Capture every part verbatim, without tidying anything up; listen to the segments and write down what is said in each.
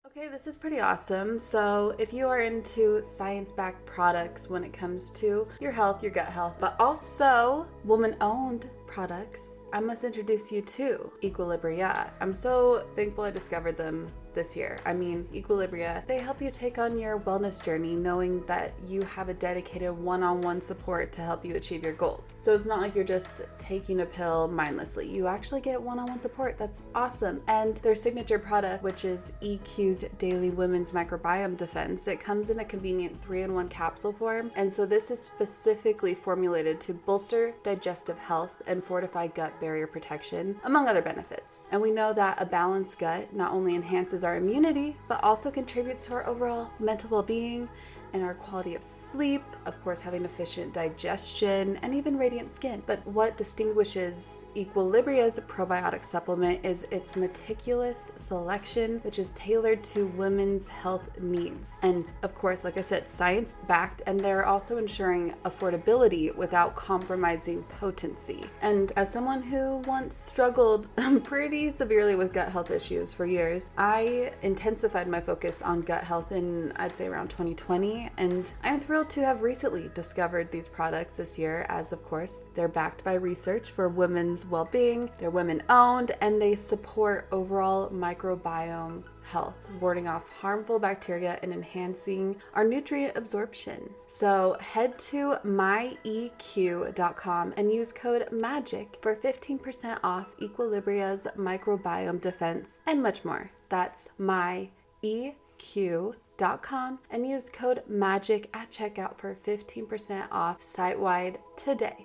Okay, this is pretty awesome. So if you are into science-backed products when it comes to your health, your gut health, but also woman-owned products, I must introduce you to Equilibria. I'm so thankful I discovered them this year. I mean, Equilibria, they help you take on your wellness journey knowing that you have a dedicated one-on-one support to help you achieve your goals. So it's not like you're just taking a pill mindlessly. You actually get one-on-one support. That's awesome. And their signature product, which is E Q's Daily Women's Microbiome Defense, it comes in a convenient three-in-one capsule form. And so this is specifically formulated to bolster digestive health and fortify gut barrier protection, among other benefits. And we know that a balanced gut not only enhances our immunity, but also contributes to our overall mental well-being and our quality of sleep, of course, having efficient digestion and even radiant skin. But what distinguishes Equilibria's probiotic supplement is its meticulous selection, which is tailored to women's health needs. And of course, like I said, science-backed, and they're also ensuring affordability without compromising potency. And as someone who once struggled pretty severely with gut health issues for years, I intensified my focus on gut health in, I'd say, around twenty twenty. And I'm thrilled to have recently discovered these products this year, as of course they're backed by research for women's well-being, they're women-owned, and they support overall microbiome health, warding off harmful bacteria and enhancing our nutrient absorption. So head to my E Q dot com and use code MAGIC for fifteen percent off Equilibria's microbiome defense and much more. That's my E Q dot com and use code MAGIC at checkout for fifteen percent off site-wide today.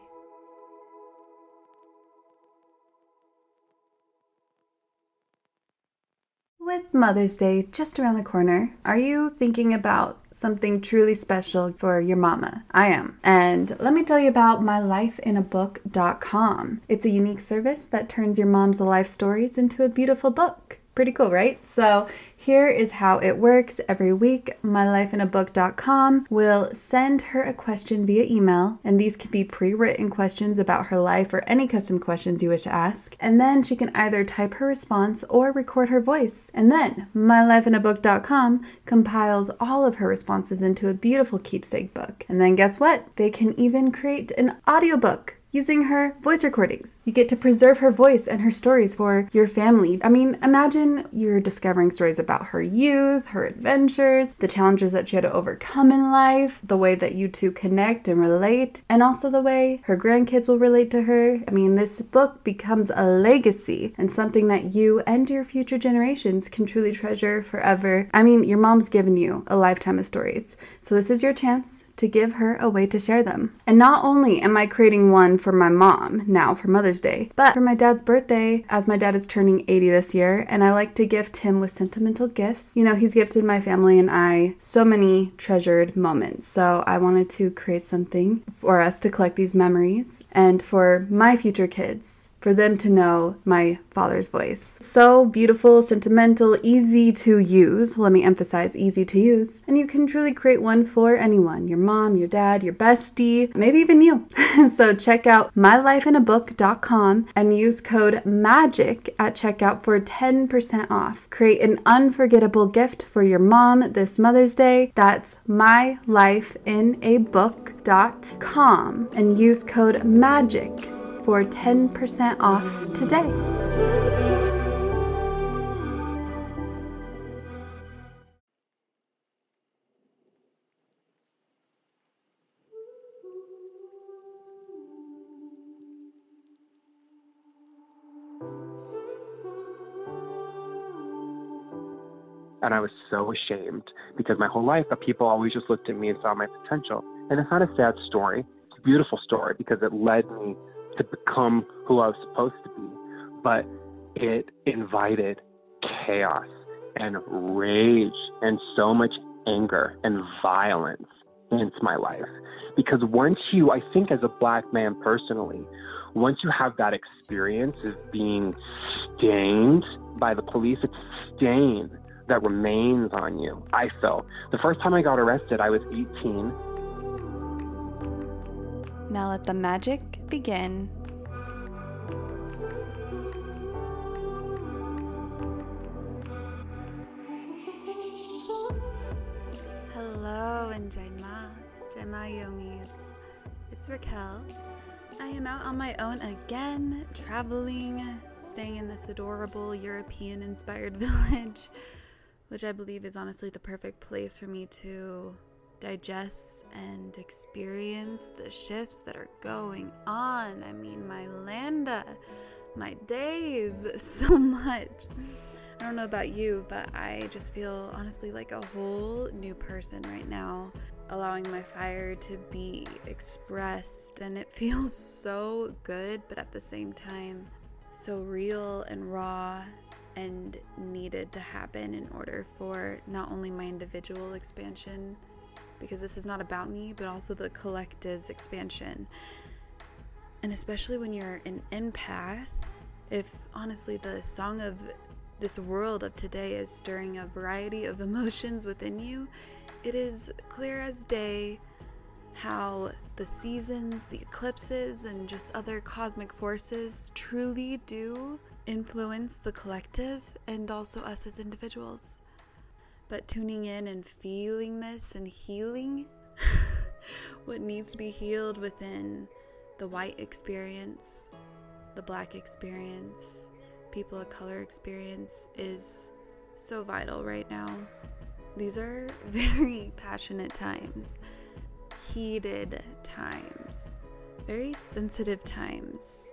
With Mother's Day just around the corner, are you thinking about something truly special for your mama? I am. And let me tell you about my life in a book dot com. It's a unique service that turns your mom's life stories into a beautiful book. Pretty cool, right? So here is how it works. Every week, my life in a book dot com will send her a question via email, and these can be pre-written questions about her life or any custom questions you wish to ask. And then she can either type her response or record her voice. And then my life in a book dot com compiles all of her responses into a beautiful keepsake book. And then guess what? They can even create an audiobook using her voice recordings. You get to preserve her voice and her stories for your family. I mean, imagine you're discovering stories about her youth, her adventures, the challenges that she had to overcome in life, the way that you two connect and relate, and also the way her grandkids will relate to her. I mean, this book becomes a legacy and something that you and your future generations can truly treasure forever. I mean, your mom's given you a lifetime of stories, so this is your chance to give her a way to share them. And not only am I creating one for my mom now for Mother's Day, but for my dad's birthday, as my dad is turning eighty this year, and I like to gift him with sentimental gifts. You know, he's gifted my family and I so many treasured moments. So I wanted to create something for us to collect these memories and for my future kids, for them to know my father's voice. So beautiful, sentimental, easy to use. Let me emphasize easy to use. And you can truly create one for anyone, your mom, your dad, your bestie, maybe even you. So check out my life in a book dot com and use code MAGIC at checkout for ten percent off. Create an unforgettable gift for your mom this Mother's Day. That's my life in a book dot com and use code MAGIC for ten percent off today. And I was so ashamed because my whole life, the people always just looked at me and saw my potential. And it's not a sad story. It's a beautiful story because it led me to become who I was supposed to be. But it invited chaos and rage and so much anger and violence into my life. Because once you, I think as a Black man personally, once you have that experience of being stained by the police, it's a stain that remains on you. I felt the first time I got arrested, I was eighteen. Now let the magic begin. and Jai Ma, Jai Ma Yomis. It's Raquel. I am out on my own again, traveling, staying in this adorable European-inspired village, which I believe is honestly the perfect place for me to digest and experience the shifts that are going on. I mean, my Landa, my days, so much. I don't know about you, but I just feel honestly like a whole new person right now, allowing my fire to be expressed, and it feels so good, but at the same time so real and raw and needed to happen in order for not only my individual expansion, because this is not about me, but also the collective's expansion. And especially when you're an empath, if honestly the song of this world of today is stirring a variety of emotions within you, it is clear as day how the seasons, the eclipses, and just other cosmic forces truly do influence the collective and also us as individuals. But tuning in and feeling this and healing what needs to be healed within the white experience, the black experience, people of color experience is so vital right now. These are very passionate times, heated times, very sensitive times,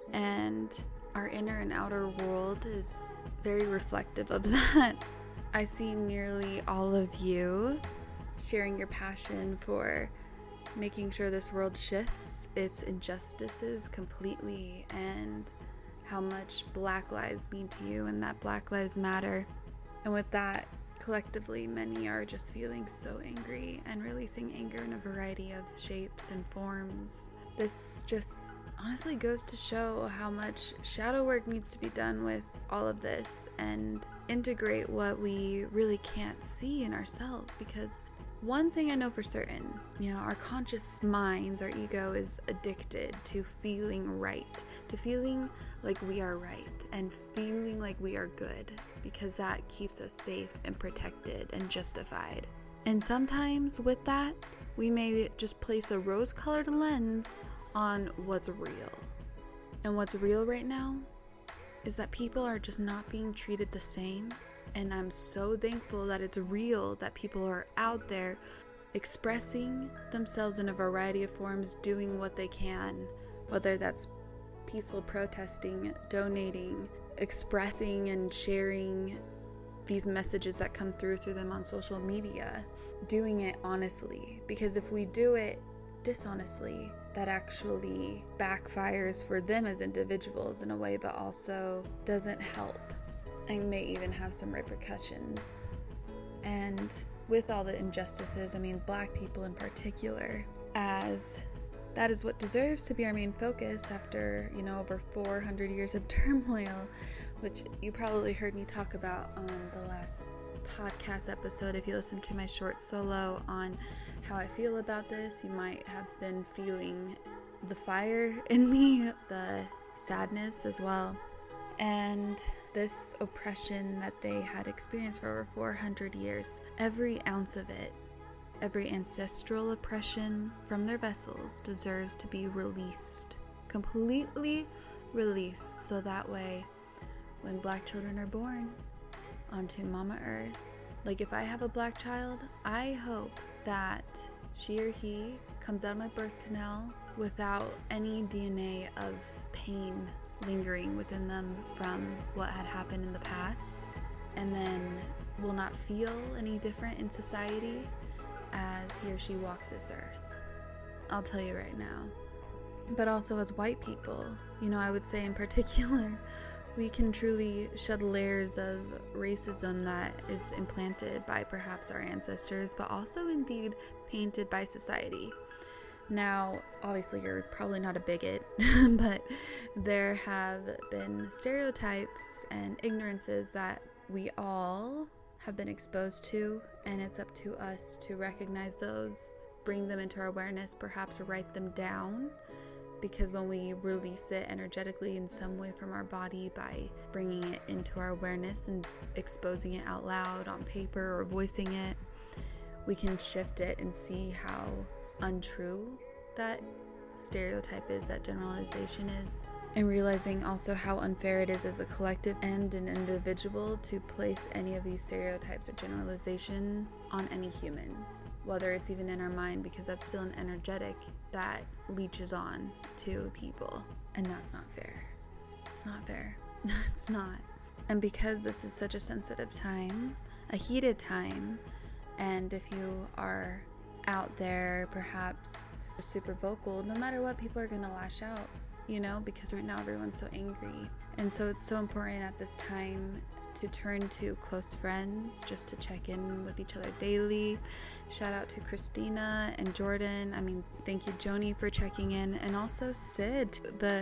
and our inner and outer world is very reflective of that. I see nearly all of you sharing your passion for making sure this world shifts its injustices completely, and how much Black lives mean to you and that Black lives matter. And with that, collectively, many are just feeling so angry and releasing anger in a variety of shapes and forms. This just honestly goes to show how much shadow work needs to be done with all of this and integrate what we really can't see in ourselves, because one thing I know for certain, you know, our conscious minds, our ego is addicted to feeling right, to feeling like we are right and feeling like we are good, because that keeps us safe and protected and justified. And sometimes with that, we may just place a rose-colored lens on what's real. And what's real right now is that people are just not being treated the same. And I'm so thankful that it's real, that people are out there expressing themselves in a variety of forms, doing what they can, whether that's peaceful protesting, donating, expressing and sharing these messages that come through through them on social media, doing it honestly. Because if we do it dishonestly, that actually backfires for them as individuals in a way, but also doesn't help and may even have some repercussions. And with all the injustices, I mean, Black people in particular, as that is what deserves to be our main focus after, you know, over four hundred years of turmoil, which you probably heard me talk about on the last podcast episode. If you listen to my short solo on how I feel about this, you might have been feeling the fire in me, the sadness as well. And this oppression that they had experienced for over four hundred years, every ounce of it, every ancestral oppression from their vessels deserves to be released, completely released, so that way when Black children are born onto Mama Earth, like if I have a Black child, I hope that she or he comes out of my birth canal without any D N A of pain lingering within them from what had happened in the past, and then will not feel any different in society as he or she walks this earth. I'll tell you right now. But also as white people, you know, I would say in particular, we can truly shed layers of racism that is implanted by perhaps our ancestors, but also indeed painted by society. Now, obviously, you're probably not a bigot, but there have been stereotypes and ignorances that we all have been exposed to, and it's up to us to recognize those, bring them into our awareness, perhaps write them down, because when we release it energetically in some way from our body by bringing it into our awareness and exposing it out loud on paper or voicing it, we can shift it and see how untrue that stereotype is, that generalization is. And realizing also how unfair it is as a collective and an individual to place any of these stereotypes or generalization on any human, whether it's even in our mind, because that's still an energetic that leeches on to people. And that's not fair. It's not fair. It's not. And because this is such a sensitive time, a heated time, and if you are out there perhaps super vocal, no matter what, people are going to lash out, you know, because right now everyone's so angry. And so it's so important at this time to turn to close friends just to check in with each other daily. Shout out to Christina and Jordan. I mean, thank you, Joni, for checking in. And also Sid, the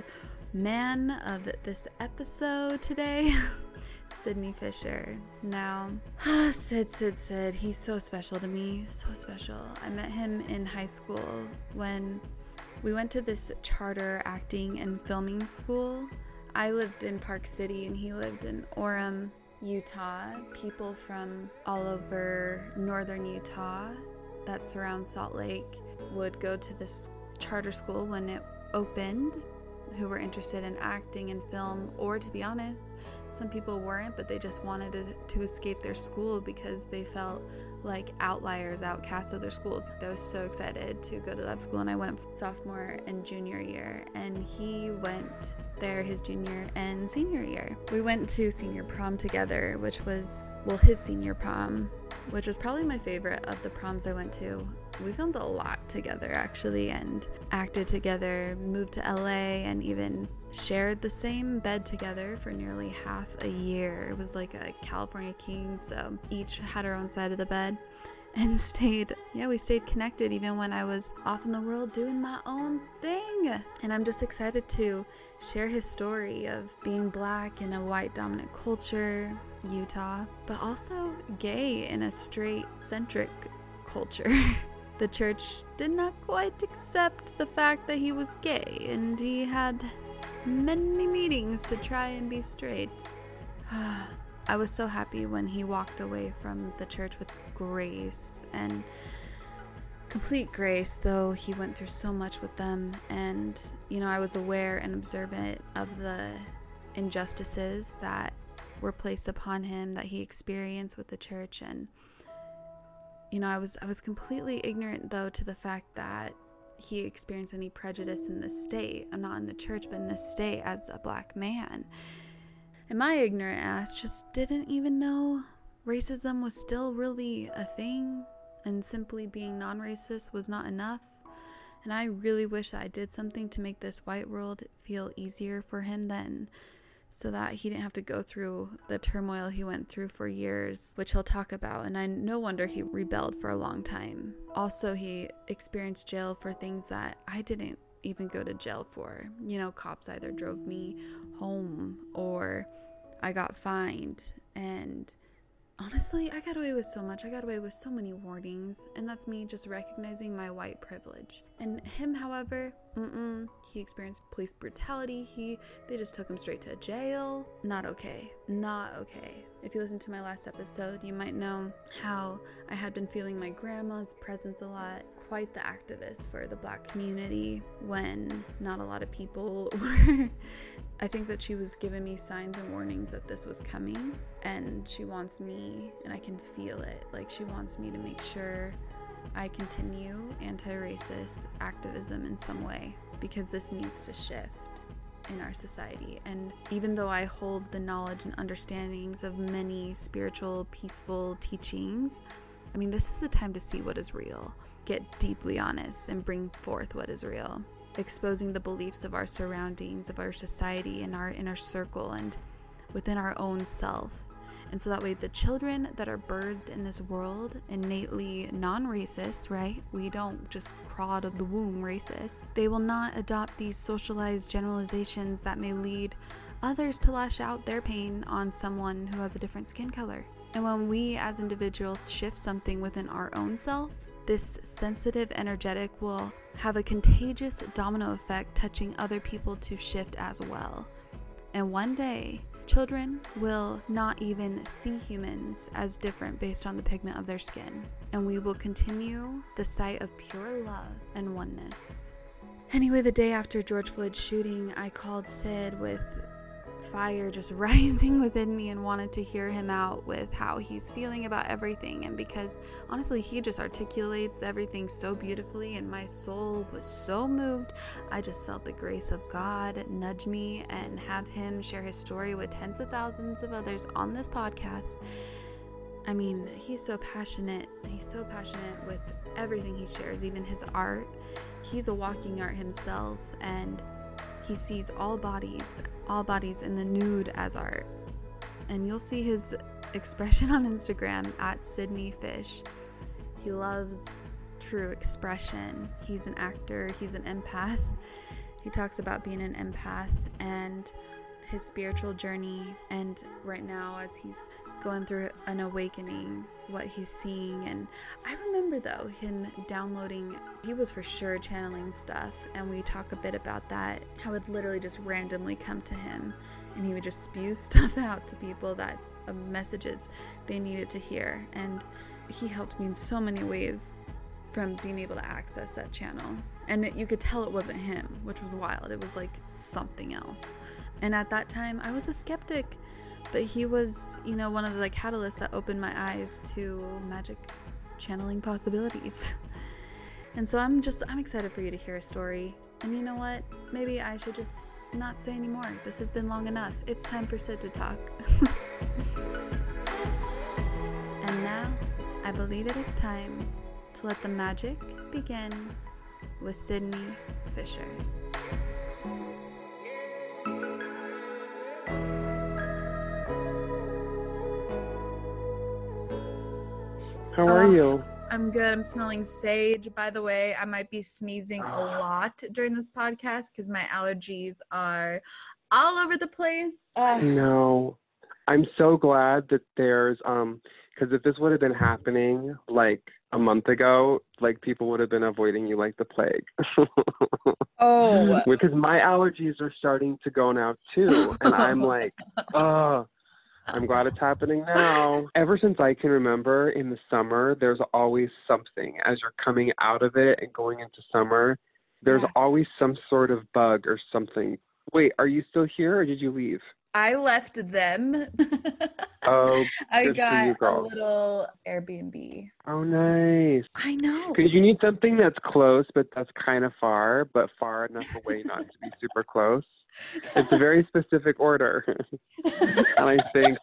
man of this episode today. Sydney Fisher. Now, Sid, Sid, Sid, he's so special to me, so special. I met him in high school when we went to this charter acting and filming school. I lived in Park City and he lived in Orem, Utah. People from all over northern Utah that surround Salt Lake would go to this charter school when it opened, who were interested in acting and film, or to be honest, some people weren't, but they just wanted to, to escape their school because they felt like outliers, outcasts of their schools. I was so excited to go to that school, and I went sophomore and junior year, and he went there his junior and senior year. We went to senior prom together, which was, well, his senior prom, which was probably my favorite of the proms I went to. We filmed a lot together, actually, and acted together, moved to L A, and even shared the same bed together for nearly half a year. It was like a California king, so each had our own side of the bed and stayed, yeah, we stayed connected even when I was off in the world doing my own thing. And I'm just excited to share his story of being Black in a white dominant culture, Utah, but also gay in a straight centric culture. The church did not quite accept the fact that he was gay, and he had many meetings to try and be straight. I was so happy when he walked away from the church with grace, and complete grace, though he went through so much with them. And, you know, I was aware and observant of the injustices that were placed upon him, that he experienced with the church. And you know, I was I was completely ignorant, though, to the fact that he experienced any prejudice in this state. I'm not in the church, but in this state as a Black man. And my ignorant ass just didn't even know racism was still really a thing, and simply being non-racist was not enough. And I really wish that I did something to make this white world feel easier for him then, so that he didn't have to go through the turmoil he went through for years, which he'll talk about. And I no wonder he rebelled for a long time. Also, he experienced jail for things that I didn't even go to jail for. You know, cops either drove me home or I got fined. And honestly, I got away with so much. I got away with so many warnings, and that's me just recognizing my white privilege. And him, however, mm-mm, he experienced police brutality. He, they just took him straight to jail. Not okay. Not okay. If you listen to my last episode, you might know how I had been feeling my grandma's presence a lot. Quite the activist for the Black community when not a lot of people were. I think that she was giving me signs and warnings that this was coming, and she wants me, and I can feel it, like she wants me to make sure I continue anti-racist activism in some way, because this needs to shift in our society. And even though I hold the knowledge and understandings of many spiritual, peaceful teachings, I mean, this is the time to see what is real, get deeply honest, and bring forth what is real. Exposing the beliefs of our surroundings, of our society, and our inner circle, and within our own self. And so that way the children that are birthed in this world innately non-racist, right? We don't just crawl out of the womb racist. They will not adopt these socialized generalizations that may lead others to lash out their pain on someone who has a different skin color. And when we as individuals shift something within our own self, this sensitive energetic will have a contagious domino effect, touching other people to shift as well. And one day, Children will not even see humans as different based on the pigment of their skin, and we will continue the sight of pure love and oneness. Anyway, the day after George Floyd's shooting, I called Sid with fire just rising within me and wanted to hear him out with how he's feeling about everything. And because honestly, he just articulates everything so beautifully, and my soul was so moved, I just felt the grace of God nudge me and have him share his story with tens of thousands of others on this podcast. I mean, he's so passionate. He's so passionate with everything he shares, even his art. He's a walking art himself, and he sees all bodies, all bodies in the nude as art. And you'll see his expression on Instagram at Sydney Fish. He loves true expression. He's an actor. He's an empath. He talks about being an empath and his spiritual journey. And right now, as he's going through an awakening, what he's seeing. And I remember though him downloading, he was for sure channeling stuff, and we talk a bit about that, how it literally just randomly come to him and he would just spew stuff out to people, that uh, messages they needed to hear. And he helped me in so many ways from being able to access that channel, and it, you could tell it wasn't him, which was wild. It was like something else. And at that time I was a skeptic, but he was, you know, one of the like catalysts that opened my eyes to magic channeling possibilities. And so I'm just, I'm excited for you to hear a story. And you know what? Maybe I should just not say anymore. This has been long enough. It's time for Sid to talk. And now I believe it is time to let the magic begin with Sydney Fisher. How are Oh, you? I'm good. I'm smelling sage. By the way, I might be sneezing a lot during this podcast because my allergies are all over the place. Ugh. No, I'm so glad that there's, um, because if this would have been happening like a month ago, like people would have been avoiding you like the plague. Oh. Because my allergies are starting to go now too. And I'm like, oh, I'm glad it's happening now. Ever since I can remember, in the summer, there's always something. As you're coming out of it and going into summer, there's Yeah. always some sort of bug or something. Wait, are you still here or did you leave? I left them. Oh, I good for got you, a girl. little Airbnb. Oh, nice. I know. Because you need something that's close, but that's kind of far, but far enough away not to be super close. It's a very specific order. And I think,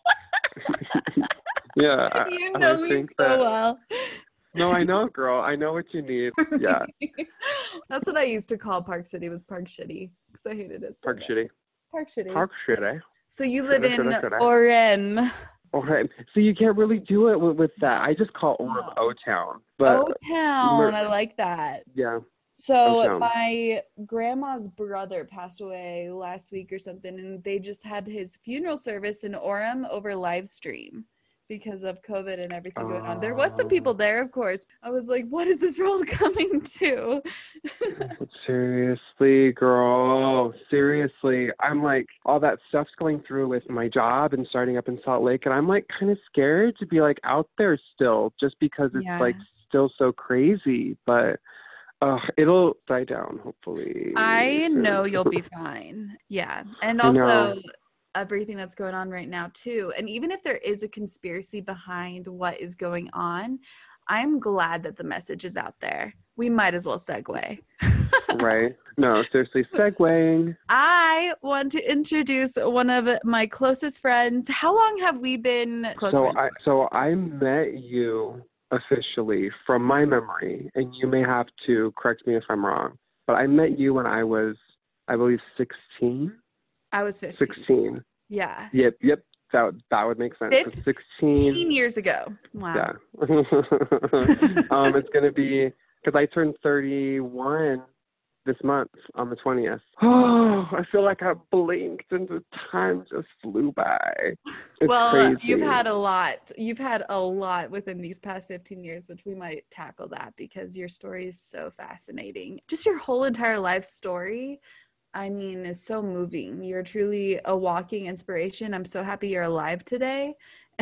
yeah. I- You and know I me think so that, well. No, I know, girl. I know what you need. Yeah. That's what I used to call Park City, was Park Shitty, because I hated it so Park much. Shitty. Park Shitty. Park Shitty. So you live Shoulda, in shoulda, shoulda. Orem. Okay. So you can't really do it with, with that. I just call Orem No. O-Town. But O-Town. mer- I like that. yeah. So O-Town. my grandma's brother passed away last week or something, and they just had his funeral service in Orem over live stream because of COVID and everything going on. There was some people there, of course. I was like, what is this world coming to? Seriously, girl. Seriously. I'm like, all that stuff's going through with my job and starting up in Salt Lake, and I'm like kind of scared to be like out there still, just because it's Yeah. like still so crazy. But uh, it'll die down, hopefully. I soon. know you'll be fine. Yeah. And I know. also everything that's going on right now too. And even if there is a conspiracy behind what is going on, I'm glad that the message is out there. We might as well segue. Right? No, seriously, segueing. I want to introduce one of my closest friends. How long have we been close So friends? I so I met you officially from my memory, and you may have to correct me if I'm wrong, but I met you when I was, I believe, sixteen. I was fifteen. Sixteen. Yeah. Yep, yep. That that would make sense. So fifteen sixteen. years ago. Wow. Yeah. um, it's gonna be because I turned thirty-one this month on the twentieth. Oh, I feel like I blinked and the time just flew by. It's well, crazy. you've had a lot. You've had a lot within these past fifteen years, which we might tackle that because your story is so fascinating. Just your whole entire life story I mean, is so moving. You're truly a walking inspiration. I'm so happy you're alive today.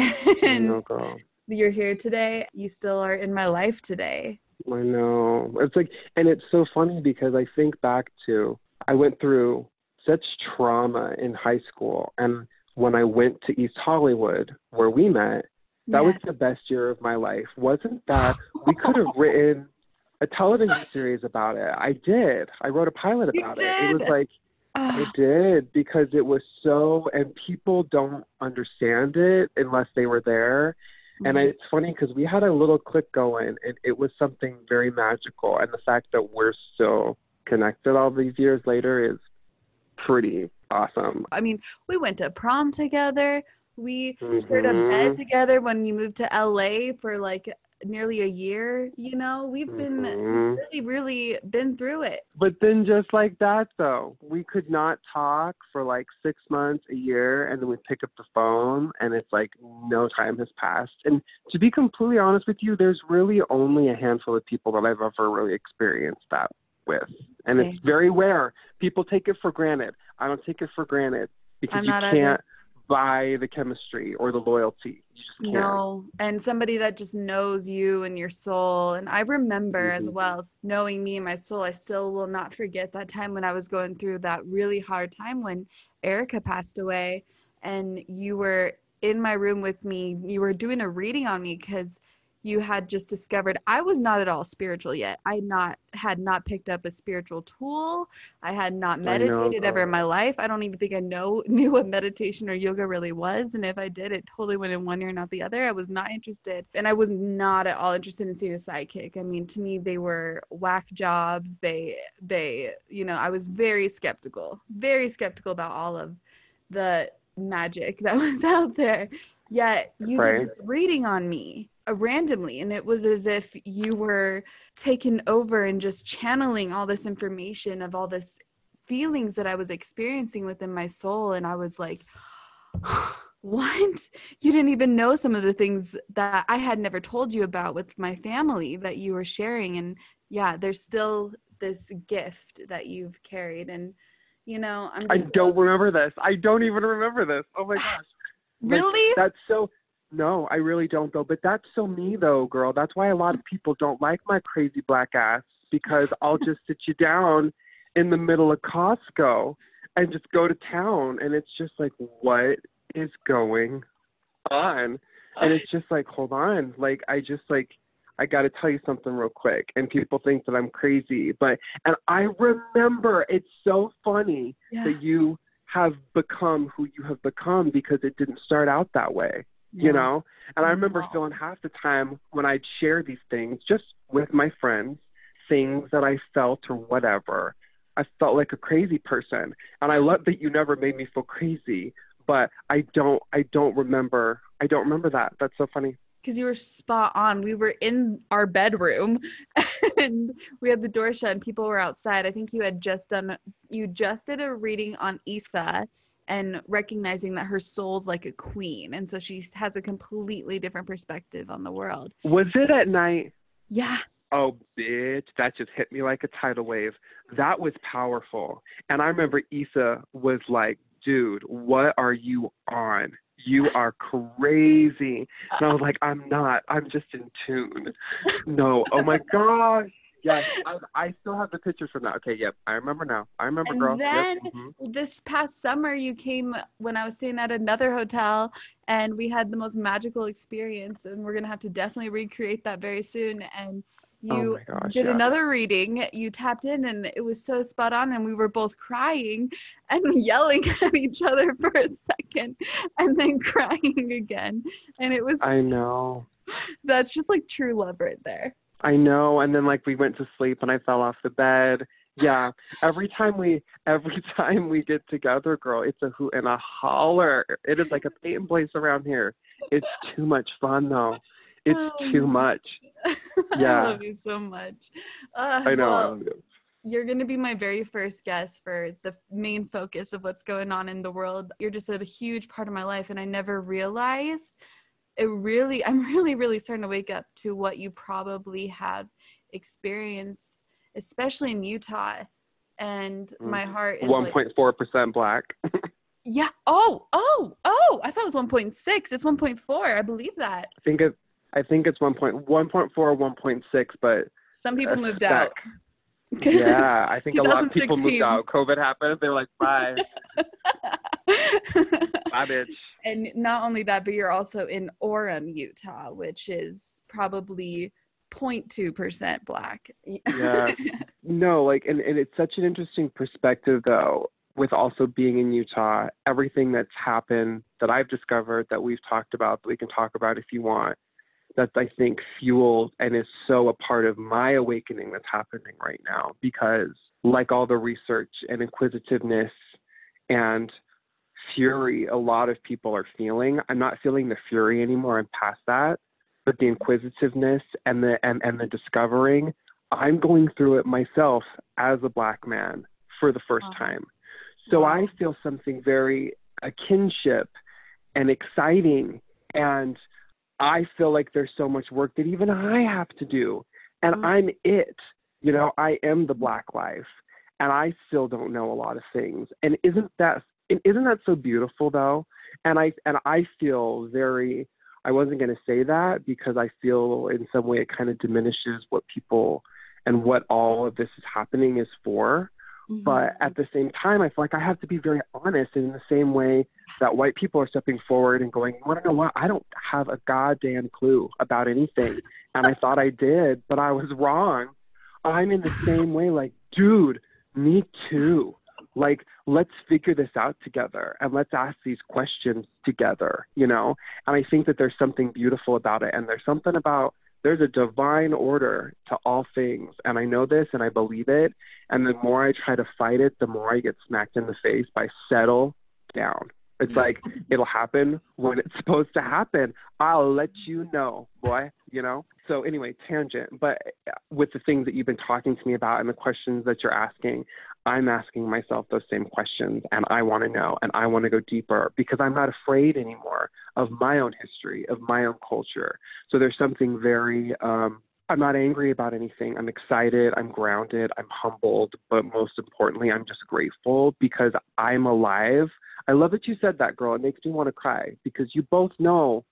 I And know, girl. you're here today. You still are in my life today. I know. It's like, and it's so funny because I think back to, I went through such trauma in high school. And when I went to East Hollywood, where we met, that Yeah. was the best year of my life. Wasn't that? We could have written a television series about it. I did. I wrote a pilot You about it. It was did. like, I Oh, did, because it was so, and people don't understand it unless they were there. And I, mhm. it's funny because we had a little click going, and it was something very magical. And the fact that we're still connected all these years later is pretty awesome. I mean, we went to prom together. We shared a bed Mhm. together when you moved to L A for like nearly a year. You know, we've been we've Mhm. really, really been through it. But then just like that, though, we could not talk for like six months, a year, and then we pick up the phone, and it's like no time has passed. And to be completely honest with you, there's really only a handful of people that I've ever really experienced that with. And it's Same. very rare. People take it for granted. I don't take it for granted because I'm you not either. can't buy the chemistry or the loyalty. You just can't. No, and somebody that just knows you and your soul. And I remember as Mhm. well, knowing me and my soul, I still will not forget that time when I was going through that really hard time when Erica passed away and you were in my room with me. You were doing a reading on me because you had just discovered I was not at all spiritual yet. I not had not picked up a spiritual tool. I had not I know, meditated ever in girl. my life. I don't even think I know knew what meditation or yoga really was. And if I did, it totally went in one ear, not the other. I was not interested. And I was not at all interested in seeing a sidekick. I mean, to me, they were whack jobs. They, they, you know, I was very skeptical, very skeptical about all of the magic that was out there. Yet you did Right? this reading on me uh, randomly, and it was as if you were taken over and just channeling all this information of all this feelings that I was experiencing within my soul. And I was like, what? You didn't even know some of the things that I had never told you about with my family that you were sharing. And yeah, there's still this gift that you've carried. And, you know, I'm I just so, don't remember this. I don't even remember this. Oh my gosh. Like, really? that's so, no, I really don't though. But that's so me though, girl. That's why a lot of people don't like my crazy black ass, because I'll just sit you down in the middle of Costco and just go to town. And it's just like, what is going on? And it's just like, hold on. Like, I just like, I got to tell you something real quick. And people think that I'm crazy. But, and I remember, it's so funny Yeah. that you have become who you have become, because it didn't start out that way, you No. know? And I remember No. feeling half the time when I'd share these things just with my friends, things that I felt or whatever, I felt like a crazy person. And I love that you never made me feel crazy, but I don't, I don't remember, I don't remember that. That's so funny. Because you were spot on. We were in our bedroom and we had the door shut and people were outside. I think you had just done, you just did a reading on Issa and recognizing that her soul's like a queen. And so she has a completely different perspective on the world. Was it at night? Yeah. Oh, bitch, that just hit me like a tidal wave. That was powerful. And I remember Issa was like, dude, what are you on? You are crazy. And I was like, I'm not. I'm just in tune. No. Oh, my gosh. Yes. I, I still have the pictures from that. Okay, yep. I remember now. I remember, And girl. then Yep. Mm-hmm. this past summer, you came when I was staying at another hotel and we had the most magical experience. And we're going to have to definitely recreate that very soon. And Oh, you my gosh, did yeah. another reading. You tapped in and it was so spot on. And we were both crying and yelling at each other for a second and then crying again. And it was, I know. that's just like true love right there. I know. And then like we went to sleep and I fell off the bed. Yeah. Every time we every time we get together, girl, it's a hoot and a holler. It is like a paint place around here. It's too much fun though. It's Oh, too much. Yeah. I love you so much. Uh, I know. I well, love you. you're going to be my very first guest for the main focus of what's going on in the world. You're just a huge part of my life, and I never realized it really, I'm really, really starting to wake up to what you probably have experienced, especially in Utah. and my heart is one like point four percent black. yeah. Oh, oh, oh, I thought it was one point six. It's one point four. I believe that. I think it, I think it's one point one point four or one point six, but some people uh, moved that, out. Yeah, I think a lot of people moved twenty sixteen. out. COVID happened. They're like, bye. Bye, bitch. And not only that, but you're also in Orem, Utah, which is probably zero point two percent black. Yeah. No, like, and, and it's such an interesting perspective, though, with also being in Utah, everything that's happened that I've discovered, that we've talked about, that we can talk about if you want, that I think fuels and is so a part of my awakening that's happening right now. Because like all the research and inquisitiveness and fury a lot of people are feeling, I'm not feeling the fury anymore. I'm past that. But the inquisitiveness and the and, and the discovering, I'm going through it myself as a black man for the first uh-huh. time. So wow. I feel something very a kinship and exciting, and I feel like there's so much work that even I have to do, and mm. I'm it. You know, I am the black life, and I still don't know a lot of things. And isn't that isn't that so beautiful though? And I and I feel very. I wasn't going to say that because I feel in some way it kind of diminishes what people and what all of this is happening is for. Mm-hmm. But at the same time, I feel like I have to be very honest in the same way that white people are stepping forward and going, you want to know what? I don't have a goddamn clue about anything. And I thought I did, but I was wrong. I'm in the same way, like, dude, me too. Like, let's figure this out together and let's ask these questions together, you know? And I think that there's something beautiful about it. And there's something about, there's a divine order to all things. And I know this and I believe it. And the more I try to fight it, the more I get smacked in the face by settle down. It's like, it'll happen when it's supposed to happen. I'll let you know, boy, you know? So anyway, tangent. But with the things that you've been talking to me about and the questions that you're asking, I'm asking myself those same questions, and I want to know, and I want to go deeper because I'm not afraid anymore of my own history, of my own culture. So there's something very, um, I'm not angry about anything. I'm excited. I'm grounded. I'm humbled. But most importantly, I'm just grateful because I'm alive. I love that you said that, girl. It makes me want to cry because you both know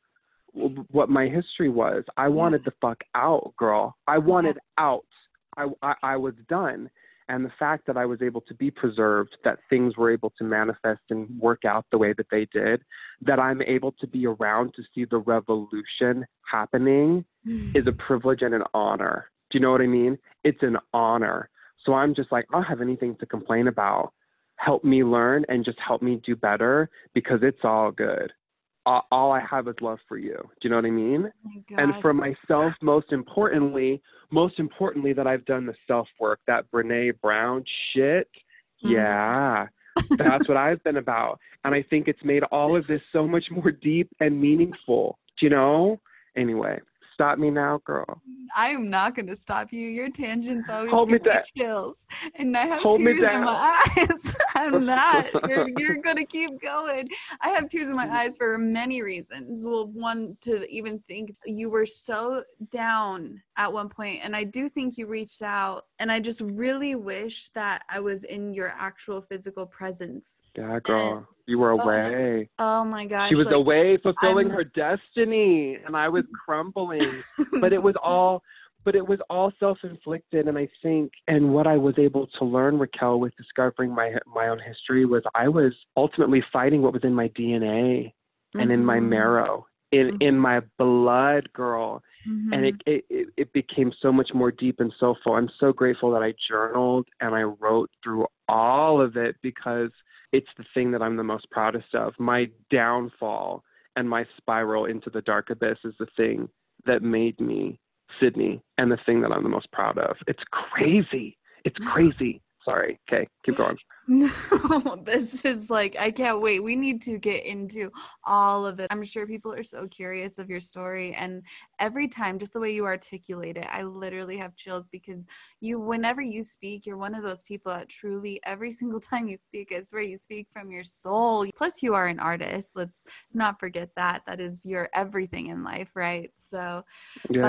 what my history was. I yeah. wanted the fuck out, girl. I wanted yeah. out. I, I, I was done. And the fact that I was able to be preserved, that things were able to manifest and work out the way that they did, that I'm able to be around to see the revolution happening mm. is a privilege and an honor. Do you know what I mean? It's an honor. So I'm just like, I don't have anything to complain about. Help me learn and just help me do better because it's all good. All, all I have is love for you. Do you know what I mean? Oh and for myself, most importantly, most importantly, that I've done the self-work, that Brene Brown shit. Mm. Yeah, that's what I've been about. And I think it's made all of this so much more deep and meaningful, do you know? Anyway, stop me now, girl. I am not going to stop you. Your tangents always Hold give me, me da- chills. And I have Hold tears in my eyes. I'm not. You're, you're going to keep going. I have tears in my eyes for many reasons. Well, one, to even think you were so down at one point, and I do think you reached out, and I just really wish that I was in your actual physical presence. Yeah, girl. And, you were away. Oh, oh my gosh. She was like, away fulfilling I'm... her destiny, and I was crumbling. But it was all, but it was all self-inflicted. And I think, and what I was able to learn, Raquel, with discovering my my own history was I was ultimately fighting what was in my D N A mm-hmm. and in my marrow, in, mm-hmm. in my blood, girl. Mm-hmm. And it, it it became so much more deep and so full. I'm so grateful that I journaled and I wrote through all of it because it's the thing that I'm the most proudest of. My downfall and my spiral into the dark abyss is the thing that made me Sydney and the thing that I'm the most proud of. It's crazy. It's crazy. Sorry. Okay, keep going. No, this is like, I can't wait. We need to get into all of it. I'm sure people are so curious of your story. And every time, just the way you articulate it, I literally have chills because you, whenever you speak, you're one of those people that truly, every single time you speak, I swear you speak from your soul. Plus, you are an artist. Let's not forget that. That is your everything in life, right? So, yes. but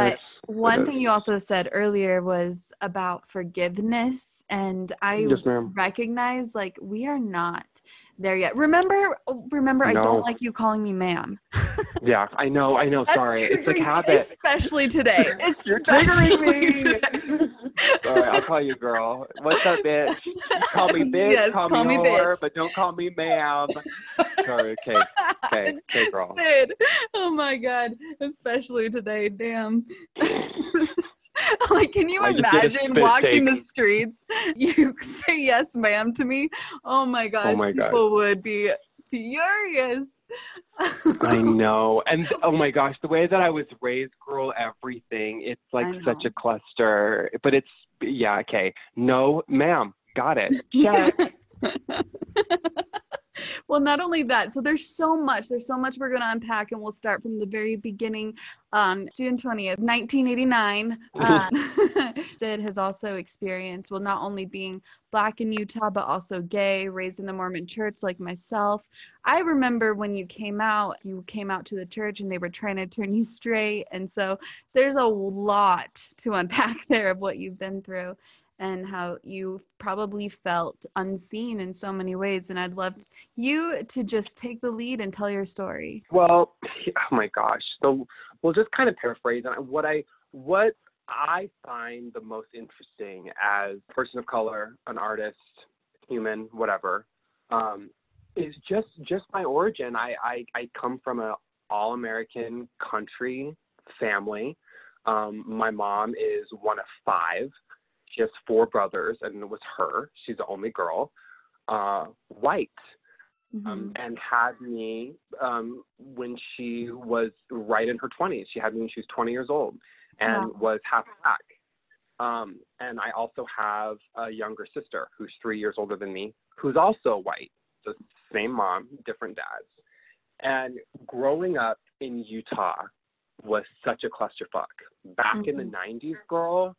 One thing you also said earlier was about forgiveness, and I Yes, ma'am. recognize like we are not there yet. Remember, remember, I don't No. like you calling me ma'am. Yeah, I know, I know. That's Sorry, it's like triggering me, habit. especially today. You're Especially triggering me. today. Sorry, I'll call you girl. What's up, bitch? Call me bitch, Yes, call, call me me whore, bitch. but don't call me ma'am. Sorry, okay, okay, okay, girl. Sid, oh my God, especially today, damn. Like, can you I just did a imagine spit walking take. the streets? You say yes, ma'am, to me. Oh my gosh, Oh my God. people would be furious. I know. And oh my gosh, the way that I was raised, girl, everything, it's like I know. such a cluster. But it's, yeah, okay. No, ma'am. Got it. Check. Well, not only that, so there's so much, there's so much we're going to unpack, and we'll start from the very beginning. On June twentieth, nineteen eighty-nine, uh, Sid has also experienced, well, not only being Black in Utah, but also gay, raised in the Mormon church like myself. I remember when you came out, you came out to the church and they were trying to turn you straight. And so there's a lot to unpack there of what you've been through, and how you probably felt unseen in so many ways. And I'd love you to just take the lead and tell your story. Well, oh my gosh. So we'll just kind of paraphrase on what I what I find the most interesting as a person of color, an artist, human, whatever, um, is just just my origin. I, I, I come from an all-American country family. Um, my mom is one of five. She has four brothers, and it was her. She's the only girl, uh, white, Mm-hmm. um, and had me um, when she was right in her twenties. She had me when she was twenty years old, and Wow. was half black. Um, and I also have a younger sister who's three years older than me, who's also white. So same mom, different dads. And growing up in Utah was such a clusterfuck. Back Mm-hmm. in the nineties, girl,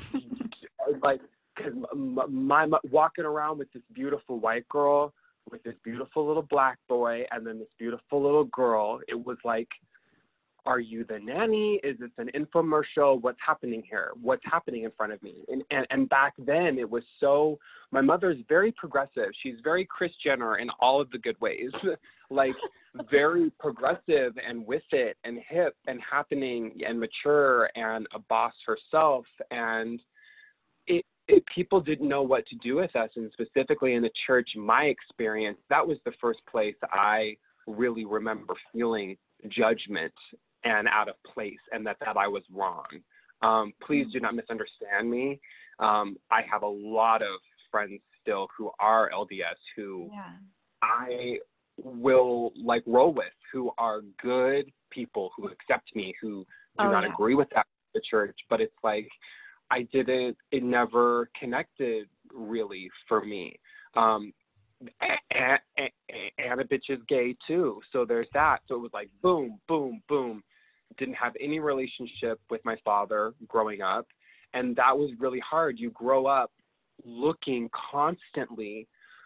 like, cause my, my walking around with this beautiful white girl, with this beautiful little black boy, and then this beautiful little girl, it was like, are you the nanny? Is this an infomercial? What's happening here? What's happening in front of me? And, and and back then it was so, my mother's very progressive. She's very Kris Jenner in all of the good ways, like very progressive and with it and hip and happening and mature and a boss herself. And it, it people didn't know what to do with us. And specifically in the church, my experience, that was the first place I really remember feeling judgment and out of place, and that, that I was wrong. Um, please do not misunderstand me. Um, I have a lot of friends still who are L D S who Yeah. I will like roll with, who are good people, who accept me, who do Oh, not yeah. agree with that the church. But it's like, I didn't, it never connected really for me. Um, and, and, and a bitch is gay too. So there's that. So it was like, boom, boom, boom. Didn't have any relationship with my father growing up. And that was really hard. You grow up looking constantly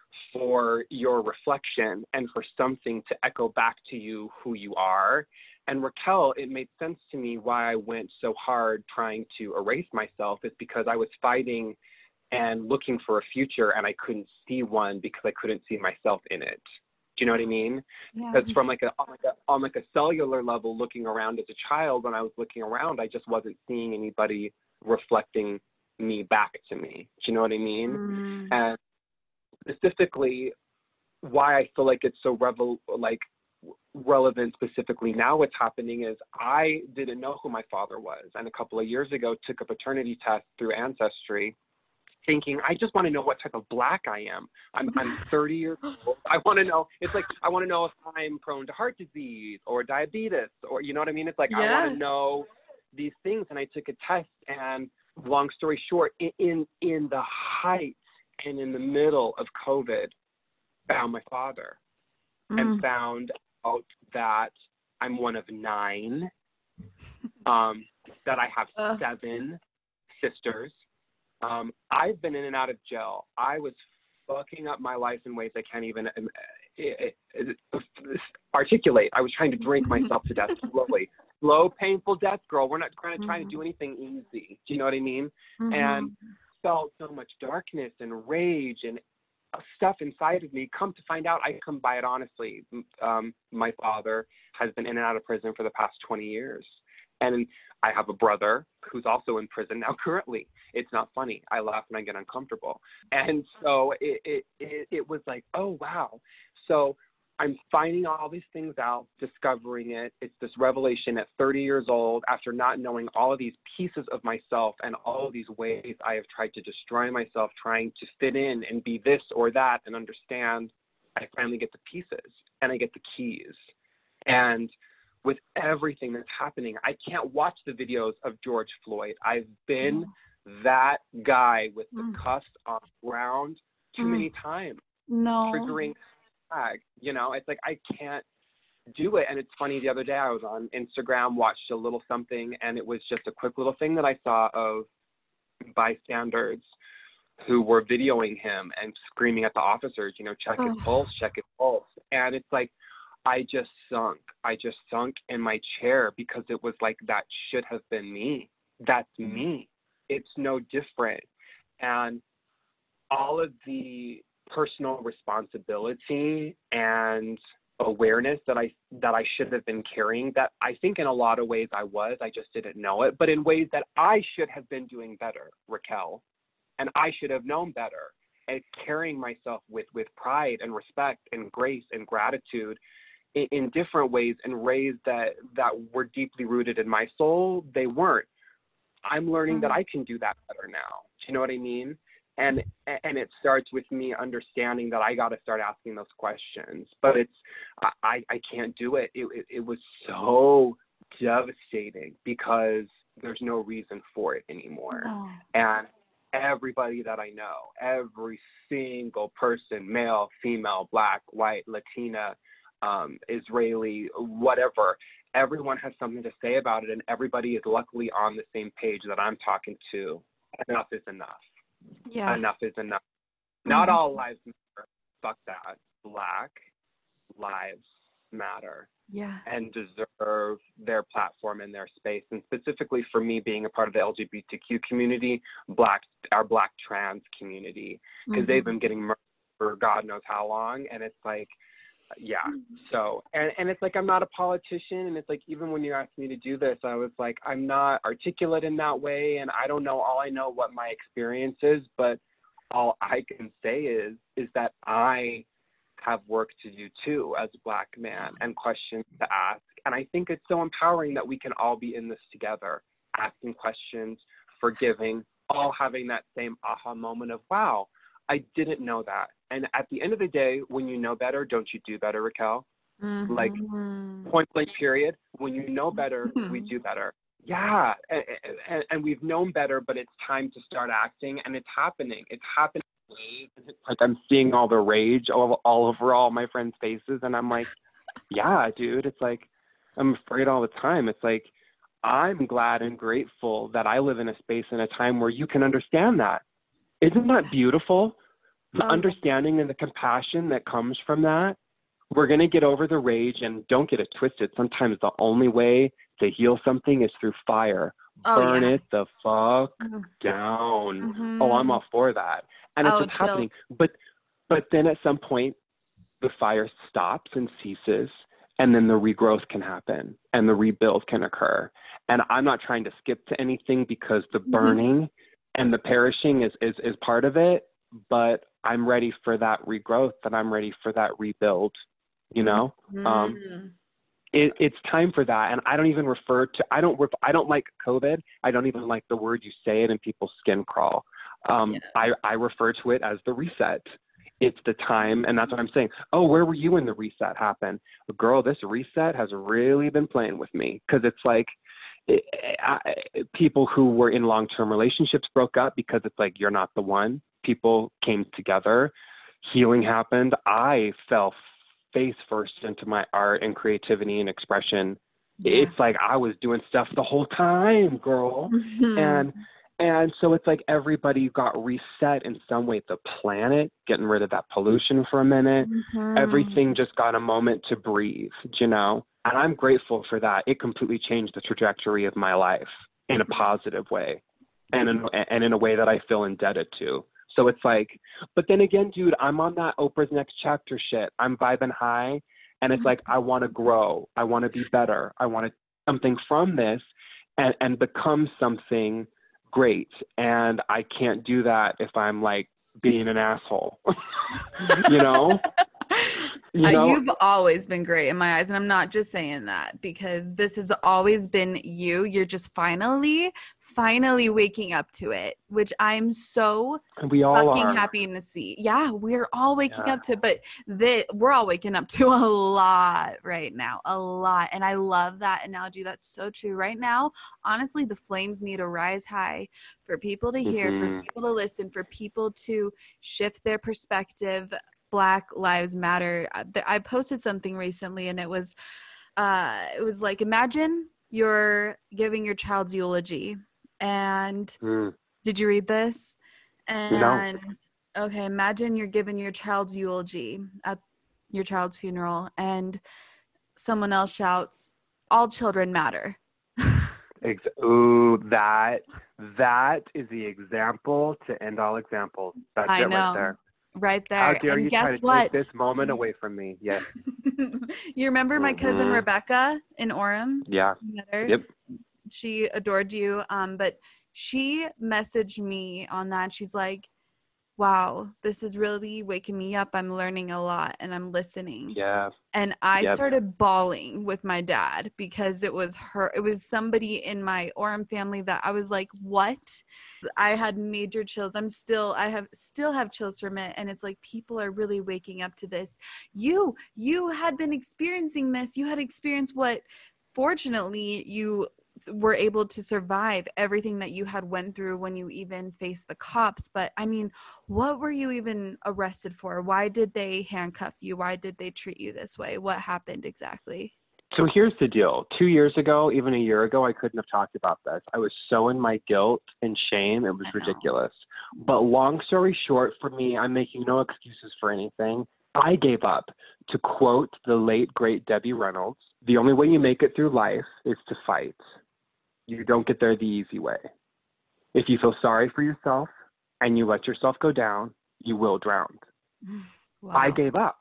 for your reflection and for something to echo back to you who you are. And Raquel, it made sense to me why I went so hard trying to erase myself, is because I was fighting and looking for a future, and I couldn't see one because I couldn't see myself in it. Do you know what I mean? Yeah. Because from like a on, like a on like a cellular level, looking around as a child, when I was looking around, I just wasn't seeing anybody reflecting me back to me. Do you know what I mean? Mm. And specifically, why I feel like it's so revel like relevant specifically now what's happening is I didn't know who my father was, and a couple of years ago took a paternity test through Ancestry, thinking, I just want to know what type of black I am. I'm I'm thirty years old. I want to know, it's like, I want to know if I'm prone to heart disease or diabetes, or, you know what I mean? It's like, Yeah. I want to know these things. And I took a test, and long story short, in, in, in the height and in the middle of COVID, found my father Mm. and found out that I'm one of nine, um, that I have Ugh. seven sisters. Um, I've been in and out of jail. I was fucking up my life in ways I can't even um, it, it, it, articulate. I was trying to drink myself to death slowly. slow, painful death, girl. We're not trying to, Mm-hmm. trying to do anything easy. Do you know what I mean? Mm-hmm. And felt so much darkness and rage and stuff inside of me. Come to find out, I come by it honestly. Um, my father has been in and out of prison for the past twenty years. And I have a brother who's also in prison now currently. It's not funny. I laugh and I get uncomfortable. And so it, it, it, it was like, oh, wow. So I'm finding all these things out, discovering it. It's this revelation at thirty years old, after not knowing all of these pieces of myself and all of these ways I have tried to destroy myself, trying to fit in and be this or that and understand. I finally get the pieces and I get the keys. And with everything that's happening, I can't watch the videos of George Floyd. I've been that guy with the Mm. cuffs on the ground too Mm. many times, No. triggering flag. You know, it's like I can't do it. And it's funny, the other day I was on Instagram, watched a little something, and it was just a quick little thing that I saw of bystanders who were videoing him and screaming at the officers, you know, check his Oh. pulse, check his pulse. And it's like, I just sunk. I just sunk in my chair because it was like, that should have been me. That's Mm. me. It's no different. And all of the personal responsibility and awareness that I that I should have been carrying, that I think in a lot of ways I was, I just didn't know it, but in ways that I should have been doing better, Raquel, and I should have known better, and carrying myself with with pride and respect and grace and gratitude in, in different ways, in ways that that were deeply rooted in my soul. They weren't. I'm learning that I can do that better now. Do you know what I mean? And and it starts with me understanding that I got to start asking those questions. But it's I, I can't do it. It, it. It was so devastating because there's no reason for it anymore. No. And everybody that I know, every single person, male, female, black, white, Latina, um, Israeli, whatever, everyone has something to say about it, and everybody is luckily on the same page that I'm talking to. Enough is enough. Yeah. Enough is enough. Not Mhm. all lives matter. Fuck that. Black lives matter Yeah. and deserve their platform and their space. And specifically for me, being a part of the L G B T Q community, black, our black trans community, because Mhm. they've been getting murdered for God knows how long. And it's like, yeah. So, and, and it's like, I'm not a politician. And it's like, even when you asked me to do this, I was like, I'm not articulate in that way. And I don't know, all I know what my experience is, but all I can say is, is that I have work to do too as a black man and questions to ask. And I think it's so empowering that we can all be in this together, asking questions, forgiving, all having that same aha moment of, wow, I didn't know that. And at the end of the day, when you know better, don't you do better, Raquel? Mhm. Like, point blank period. When you know better, we do better. Yeah, and, and, and we've known better, but it's time to start acting, and it's happening. It's happening. It's like I'm seeing all the rage all, all over all my friends' faces, and I'm like, yeah, dude. It's like I'm afraid all the time. It's like I'm glad and grateful that I live in a space and a time where you can understand that. Isn't that beautiful? The Oh, understanding and the compassion that comes from that. We're going to get over the rage, and don't get it twisted. Sometimes the only way to heal something is through fire. Oh, Burn yeah. it the fuck Mhm. down. Mhm. Oh, I'm all for that. And it's Oh, what's happening. chills. But, but then at some point, the fire stops and ceases, and then the regrowth can happen and the rebuild can occur. And I'm not trying to skip to anything because the burning and the perishing is, is, is part of it, but I'm ready for that regrowth, and I'm ready for that rebuild, you know? Um, Mhm. it, it's time for that. And I don't even refer to, I don't, I don't like COVID. I don't even like the word you say it and people's skin crawl. Um, Yeah. I, I refer to it as the reset. It's the time. And that's what I'm saying. Oh, where were you when the reset happened? Girl, this reset has really been playing with me, because it's like, it, I, people who were in long-term relationships broke up because it's like, you're not the one. People came together, healing happened. I fell face first into my art and creativity and expression. Yeah. It's like I was doing stuff the whole time, girl. Mhm. And and so it's like everybody got reset in some way. The planet, getting rid of that pollution for a minute. Mhm. Everything just got a moment to breathe, you know? And I'm grateful for that. It completely changed the trajectory of my life in a positive way, and in, and in a way that I feel indebted to. So it's like, but then again, dude, I'm on that Oprah's Next Chapter shit. I'm vibing high, and it's like, I want to grow. I want to be better. I want to something from this and, and become something great. And I can't do that if I'm like being an asshole, you know? You know, uh, you've always been great in my eyes. And I'm not just saying that because this has always been you. You're just finally, finally waking up to it, which I'm so we all fucking are. happy to see. Yeah, we're all waking yeah. up to it, but the, we're all waking up to a lot right now, a lot. And I love that analogy. That's so true. Right now, honestly, the flames need to rise high for people to hear, mm-hmm. for people to listen, for people to shift their perspective. Black Lives Matter. I posted something recently and it was, uh, it was like, imagine you're giving your child's eulogy and mm. did you read this? And no. Okay, imagine you're giving your child's eulogy at your child's funeral and someone else shouts, all children matter. Ooh, that, that is the example to end all examples. That's I it know. right there. Right there. How dare and you guess try to what? take this moment away from me? Yes. You remember my mm-hmm. cousin Rebecca in Orem? Yeah. Yep. She adored you. Um, but she messaged me on that. She's like, wow, this is really waking me up. I'm learning a lot and I'm listening. Yeah. And I yep. started bawling with my dad because it was her, it was somebody in my Orem family that I was like, what? I had major chills. I'm still, I have still have chills from it. And it's like, people are really waking up to this. You, you had been experiencing this. You had experienced what, fortunately, you were able to survive everything that you had went through when you even faced the cops. But I mean, what were you even arrested for? Why did they handcuff you? Why did they treat you this way? What happened exactly? So here's the deal. Two years ago, even a year ago, I couldn't have talked about this. I was so in my guilt and shame. It was ridiculous. But long story short, for me, I'm making no excuses for anything. I gave up. To quote the late, great Debbie Reynolds, the only way you make it through life is to fight. You don't get there the easy way. If you feel sorry for yourself and you let yourself go down, you will drown. Wow. I gave up.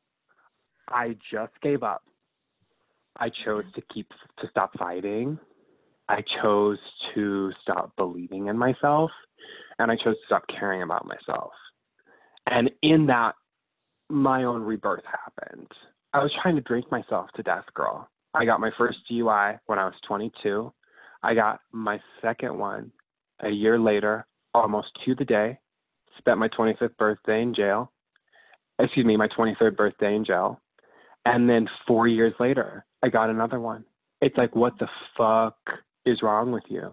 I just gave up. I chose to keep, to stop fighting. I chose to stop believing in myself. And I chose to stop caring about myself. And in that, my own rebirth happened. I was trying to drink myself to death, girl. I got my first D U I when I was twenty-two. I got my second one a year later, almost to the day. Spent my twenty-fifth birthday in jail. Excuse me, my twenty-third birthday in jail. And then four years later, I got another one. It's like, what the fuck is wrong with you?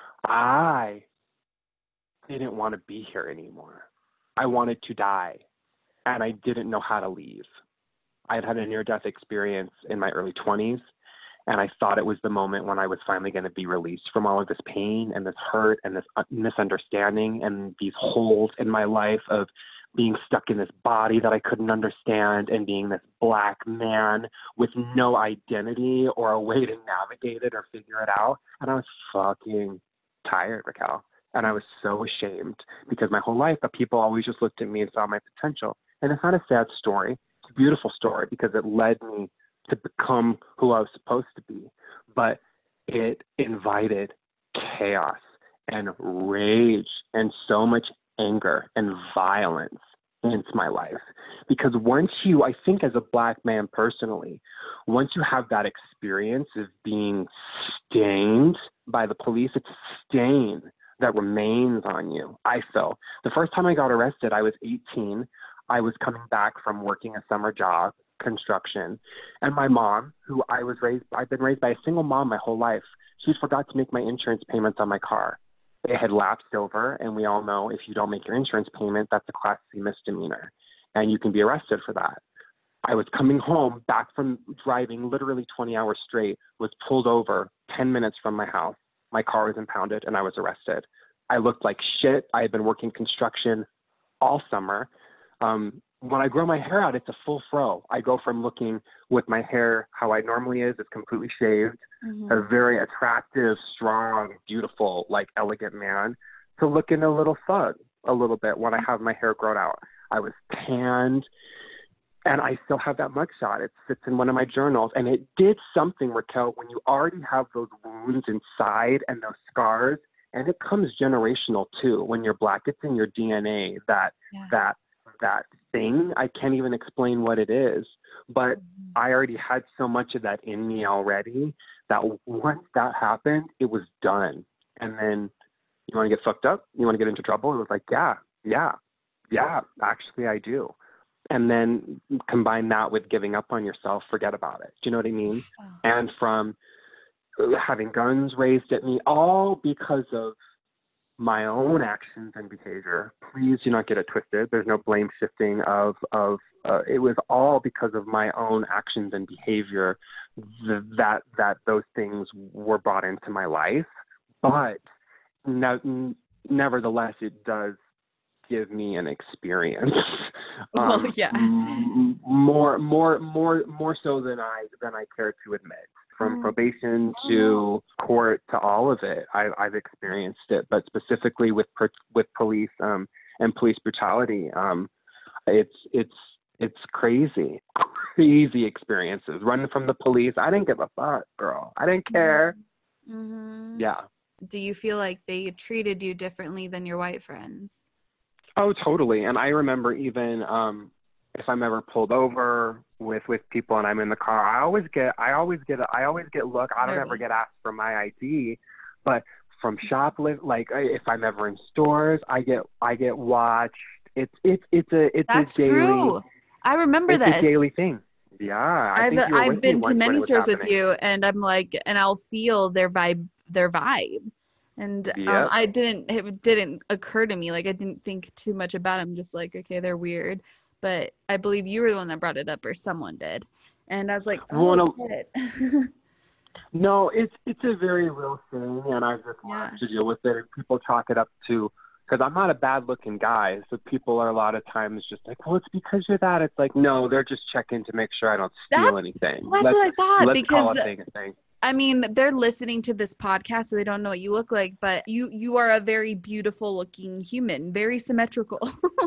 I didn't want to be here anymore. I wanted to die, and I didn't know how to leave. I had had a near-death experience in my early twenties, and I thought it was the moment when I was finally going to be released from all of this pain and this hurt and this misunderstanding and these holes in my life of being stuck in this body that I couldn't understand and being this black man with no identity or a way to navigate it or figure it out. And I was fucking tired, Raquel. And I was so ashamed because my whole life, the people always just looked at me and saw my potential. And it's not a sad story. It's a beautiful story because it led me to become who I was supposed to be. But it invited chaos and rage and so much anger and violence into my life. Because once you, I think as a black man personally, once you have that experience of being stained by the police, it's a stain that remains on you. I feel the first time I got arrested, I was eighteen. I was coming back from working a summer job, construction, and my mom, who I was raised, I've been raised by a single mom my whole life. She forgot to make my insurance payments on my car. It had lapsed over, and we all know if you don't make your insurance payment, that's a Class C misdemeanor, and you can be arrested for that. I was coming home back from driving literally twenty hours straight, was pulled over ten minutes from my house. My car was impounded, and I was arrested. I looked like shit. I had been working construction all summer. Um, when I grow my hair out, it's a full fro. I go from looking with my hair how I normally is, it's completely shaved, Mm-hmm. a very attractive, strong, beautiful, like elegant man, to looking a little thug a little bit when I have my hair grown out. I was tanned, and I still have that mugshot. It sits in one of my journals, and it did something, Raquel, when you already have those wounds inside and those scars, and it comes generational too. When you're Black, it's in your D N A, that Yeah. that that thing. I can't even explain what it is, but Mm-hmm. I already had so much of that in me already that once that happened, it was done. And then, you want to get fucked up? You want to get into trouble? It was like, yeah, yeah, yeah, actually I do. And then combine that with giving up on yourself, forget about it. Do you know what I mean? Oh. And from having guns raised at me, all because of my own actions and behavior. Please do not get it twisted. There's no blame shifting of, of uh, it was all because of my own actions and behavior th- that, that those things were brought into my life. But ne- nevertheless, it does give me an experience. um, Well, yeah. m- more, more, more, more so than I, than I care to admit. From probation to court to all of it, I, I've experienced it. But specifically with per, with police um, and police brutality, um, it's it's it's crazy, crazy experiences. Running from the police, I didn't give a fuck, girl. I didn't care. Mm-hmm. Yeah. Do you feel like they treated you differently than your white friends? Oh, totally. And I remember even um, if I'm ever pulled over with, with people and I'm in the car, I always get, I always get, I always get look. I don't Nervous. ever get asked for my I D, but from shoplift, like if I'm ever in stores, I get, I get watched. It's, it's, it's a, it's That's a daily, true. I remember it's this. a daily thing. Yeah. I I've think you were I've with been me to once when many it was stores with happening. you, and I'm like, and I'll feel their vibe, their vibe. And um, Yep. I didn't, it didn't occur to me. Like, I didn't think too much about it. I'm just like, okay, they're weird. But I believe you were the one that brought it up, or someone did. And I was like, oh, Well, no, shit. no, it's, it's a very real thing. And I've just Yeah. learned to deal with it. And people chalk it up to, because I'm not a bad looking guy. So people are a lot of times just like, well, it's because you're that. It's like, no, they're just checking to make sure I don't steal That's, anything. that's let's, what I thought. let's Because call a thing a thing. I mean, they're listening to this podcast, so they don't know what you look like, but you you are a very beautiful looking human, very symmetrical.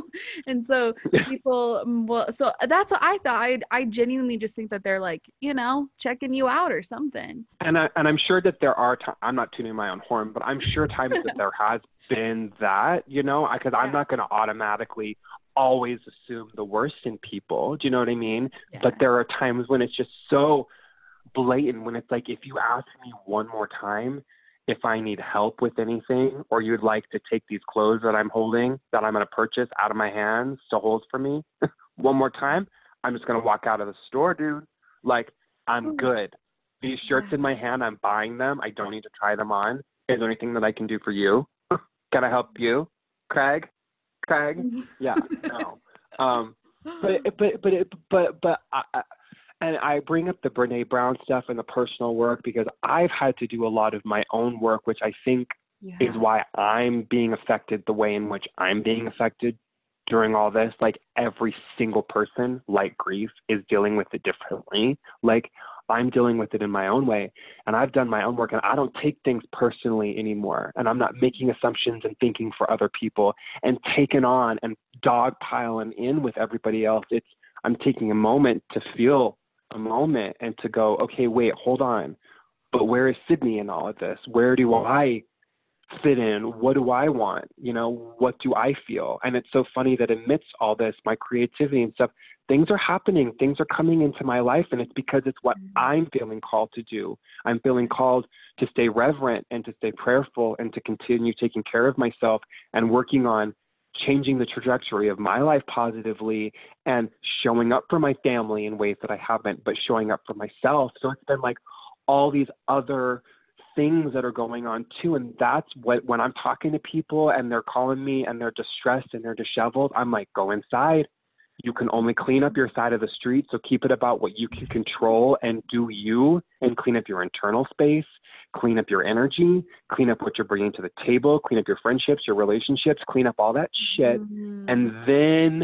And so people, well, so that's what I thought. I, I genuinely just think that they're like, you know, checking you out or something. And, I, and I'm sure that there are times, I'm not tuning my own horn, but I'm sure times that there has been that, you know, because I'm Yeah. not going to automatically always assume the worst in people. Do you know what I mean? Yeah. But there are times when it's just so blatant, when it's like, if you ask me one more time if I need help with anything, or you'd like to take these clothes that I'm holding, that I'm going to purchase out of my hands to hold for me one more time, I'm just going to walk out of the store, dude. Like, I'm Ooh. good. These shirts Yeah. in my hand, I'm buying them. I don't need to try them on. Is there anything that I can do for you? Can I help you? Craig? Craig? Yeah, no. Um, but, but, but, but, but, I, I And I bring up the Brene Brown stuff and the personal work because I've had to do a lot of my own work, which I think Yeah. is why I'm being affected the way in which I'm being affected during all this. Like, every single person, like grief, is dealing with it differently. Like, I'm dealing with it in my own way, and I've done my own work, and I don't take things personally anymore. And I'm not making assumptions and thinking for other people and taking on and dogpiling in with everybody else. It's, I'm taking a moment to feel a moment and to go, okay, wait, hold on. But where is Sydney in all of this? Where do I fit in? What do I want? You know, what do I feel? And it's so funny that amidst all this, my creativity and stuff, things are happening, things are coming into my life. And it's because it's what I'm feeling called to do. I'm feeling called to stay reverent and to stay prayerful and to continue taking care of myself and working on changing the trajectory of my life positively and showing up for my family in ways that I haven't, but showing up for myself. So it's been like all these other things that are going on too. And that's what, when I'm talking to people and they're calling me and they're distressed and they're disheveled, I'm like, go inside. You can only clean up your side of the street. So keep it about what you can control and do you, and clean up your internal space, clean up your energy, clean up what you're bringing to the table, clean up your friendships, your relationships, clean up all that shit. Mhm. And then,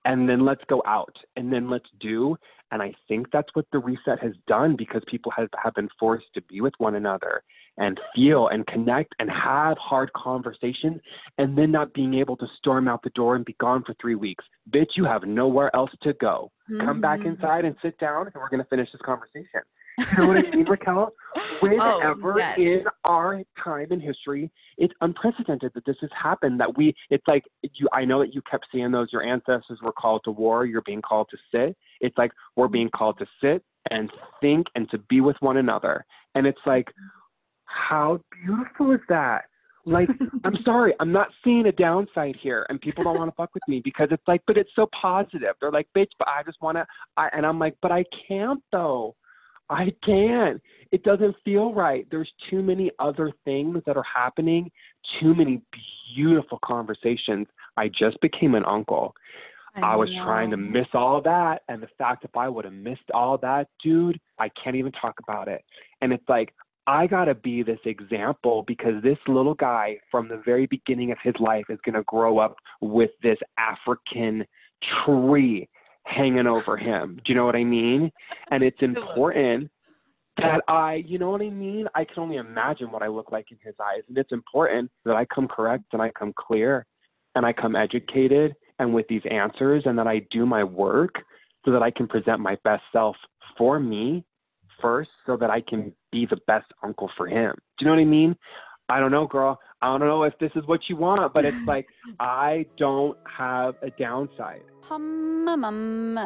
and then let's go out and then let's do. And I think that's what the reset has done, because people have, have been forced to be with one another and feel and connect and have hard conversations, and then not being able to storm out the door and be gone for three weeks. Bitch, you have nowhere else to go. Mm-hmm. Come back inside and sit down, and we're going to finish this conversation. You know what I mean, Raquel? Whenever oh, yes. in our time in history, it's unprecedented that this has happened, that we, it's like, you, I know that you kept seeing those, your ancestors were called to war, you're being called to sit. It's like, we're being called to sit and think and to be with one another. And it's like, how beautiful is that? Like, I'm sorry, I'm not seeing a downside here, and people don't want to fuck with me because it's like, but it's so positive. They're like, bitch, but I just want to, I, and I'm like, but I can't though. I can't. It doesn't feel right. There's too many other things that are happening, too many beautiful conversations. I just became an uncle. I, I was trying to miss all of that. And the fact if I would have missed all that, dude, I can't even talk about it. And it's like, I got to be this example, because this little guy from the very beginning of his life is going to grow up with this African tree hanging over him. Do you know what I mean? And it's important that I, you know what I mean? I can only imagine what I look like in his eyes. And it's important that I come correct and I come clear and I come educated and with these answers, and that I do my work so that I can present my best self for me first, so that I can be the best uncle for him. Do you know what I mean? I don't know, girl. I don't know if this is what you want, but it's like, I don't have a downside. Hum, hum.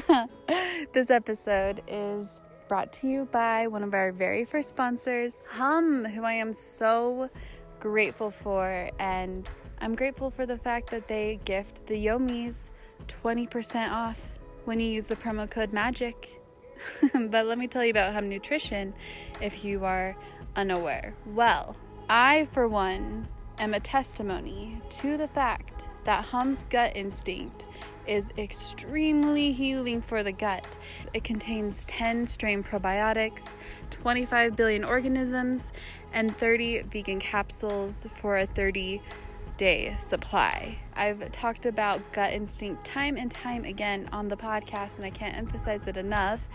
This episode is brought to you by one of our very first sponsors, Hum, who I am so grateful for. And I'm grateful for the fact that they gift the Yomis twenty percent off when you use the promo code MAGIC. But let me tell you about Hum Nutrition if you are unaware. Well, I, for one, am a testimony to the fact that Hum's gut instinct is extremely healing for the gut. It contains ten strain probiotics, twenty-five billion organisms, and thirty vegan capsules for a thirty-day supply. I've talked about gut instinct time and time again on the podcast, and I can't emphasize it enough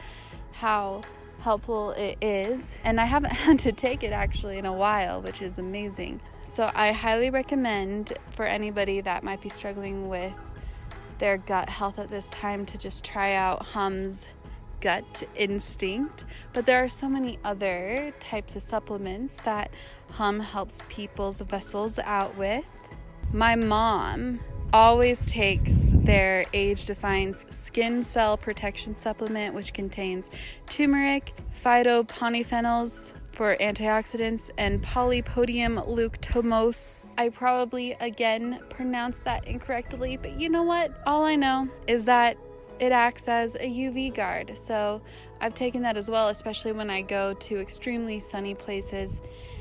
how helpful it is, and I haven't had to take it actually in a while, which is amazing. So I highly recommend for anybody that might be struggling with their gut health at this time to just try out Hum's Gut Instinct. But there are so many other types of supplements that Hum helps people's vessels out with. My mom always takes their Age Defines Skin Cell Protection Supplement, which contains turmeric, phytopolyphenols for antioxidants, and polypodium leuctomose. I probably, again, pronounced that incorrectly, but you know what? All I know is that it acts as a U V guard. So I've taken that as well, especially when I go to extremely sunny places.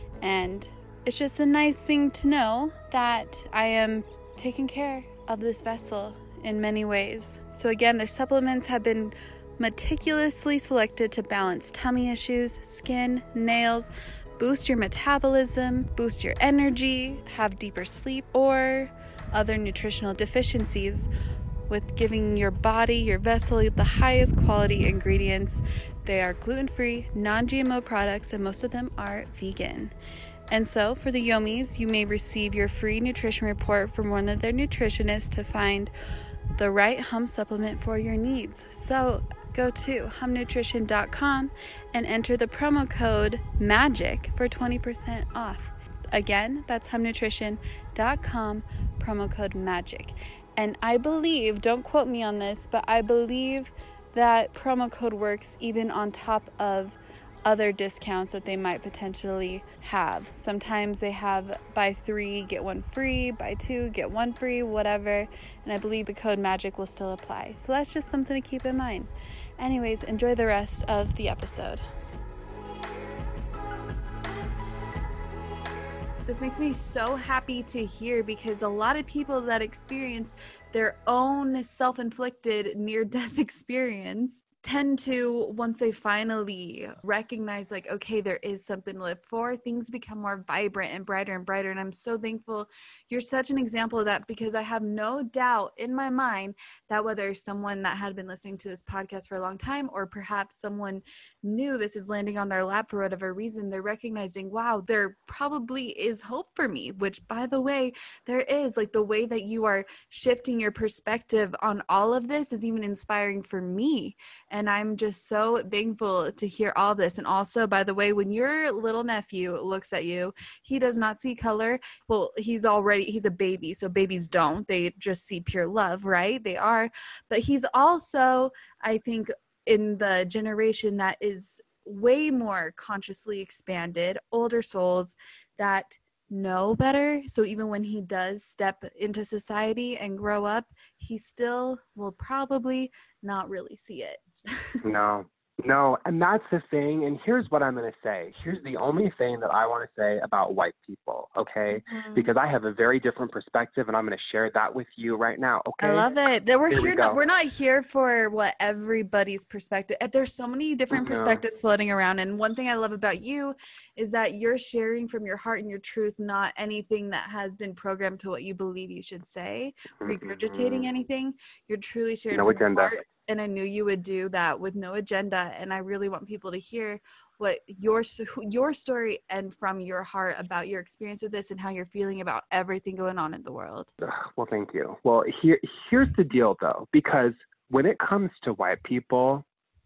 And it's just a nice thing to know that I am taking care of this vessel in many ways. So again, their supplements have been meticulously selected to balance tummy issues, skin, nails, boost your metabolism, boost your energy, have deeper sleep, or other nutritional deficiencies, with giving your body, your vessel, the highest quality ingredients. They are gluten-free, non-G M O products, and most of them are vegan. And so for the Yomis, you may receive your free nutrition report from one of their nutritionists to find the right Hum supplement for your needs. So go to hum nutrition dot com and enter the promo code MAGIC for twenty percent off. Again, that's hum nutrition dot com, promo code MAGIC. And I believe, don't quote me on this, but I believe that promo code works even on top of other discounts that they might potentially have. Sometimes they have buy three, get one free, buy two, get one free, whatever. And I believe the code MAGIC will still apply. So that's just something to keep in mind. Anyways, enjoy the rest of the episode. This makes me so happy to hear, because a lot of people that experience their own self-inflicted near-death experience tend to, once they finally recognize like, okay, there is something to live for, things become more vibrant and brighter and brighter. And I'm so thankful you're such an example of that, because I have no doubt in my mind that whether someone that had been listening to this podcast for a long time, or perhaps someone new, this is landing on their lap for whatever reason, they're recognizing, wow, there probably is hope for me, which, by the way, there is. Like, the way that you are shifting your perspective on all of this is even inspiring for me. And I'm just so thankful to hear all this. And also, by the way, when your little nephew looks at you, he does not see color. Well, he's already, he's a baby. So babies don't, they just see pure love, right? They are. But he's also, I think, in the generation that is way more consciously expanded, older souls that know better. So even when he does step into society and grow up, he still will probably not really see it. No, no. And that's the thing. And here's what I'm going to say. Here's the only thing that I want to say about white people, okay? Mm-hmm. Because I have a very different perspective, and I'm going to share that with you right now, okay? I love it. That we're here. here. We not, we're not here for what everybody's perspective. There's so many different no. perspectives floating around. And one thing I love about you is that you're sharing from your heart and your truth, not anything that has been programmed to what you believe you should say, mm-hmm. regurgitating anything. You're truly sharing no from agenda. your heart. And I knew you would do that with no agenda. And I really want people to hear what your your story and from your heart about your experience with this and how you're feeling about everything going on in the world. Well, thank you. Well, here here's the deal, though, because when it comes to white people,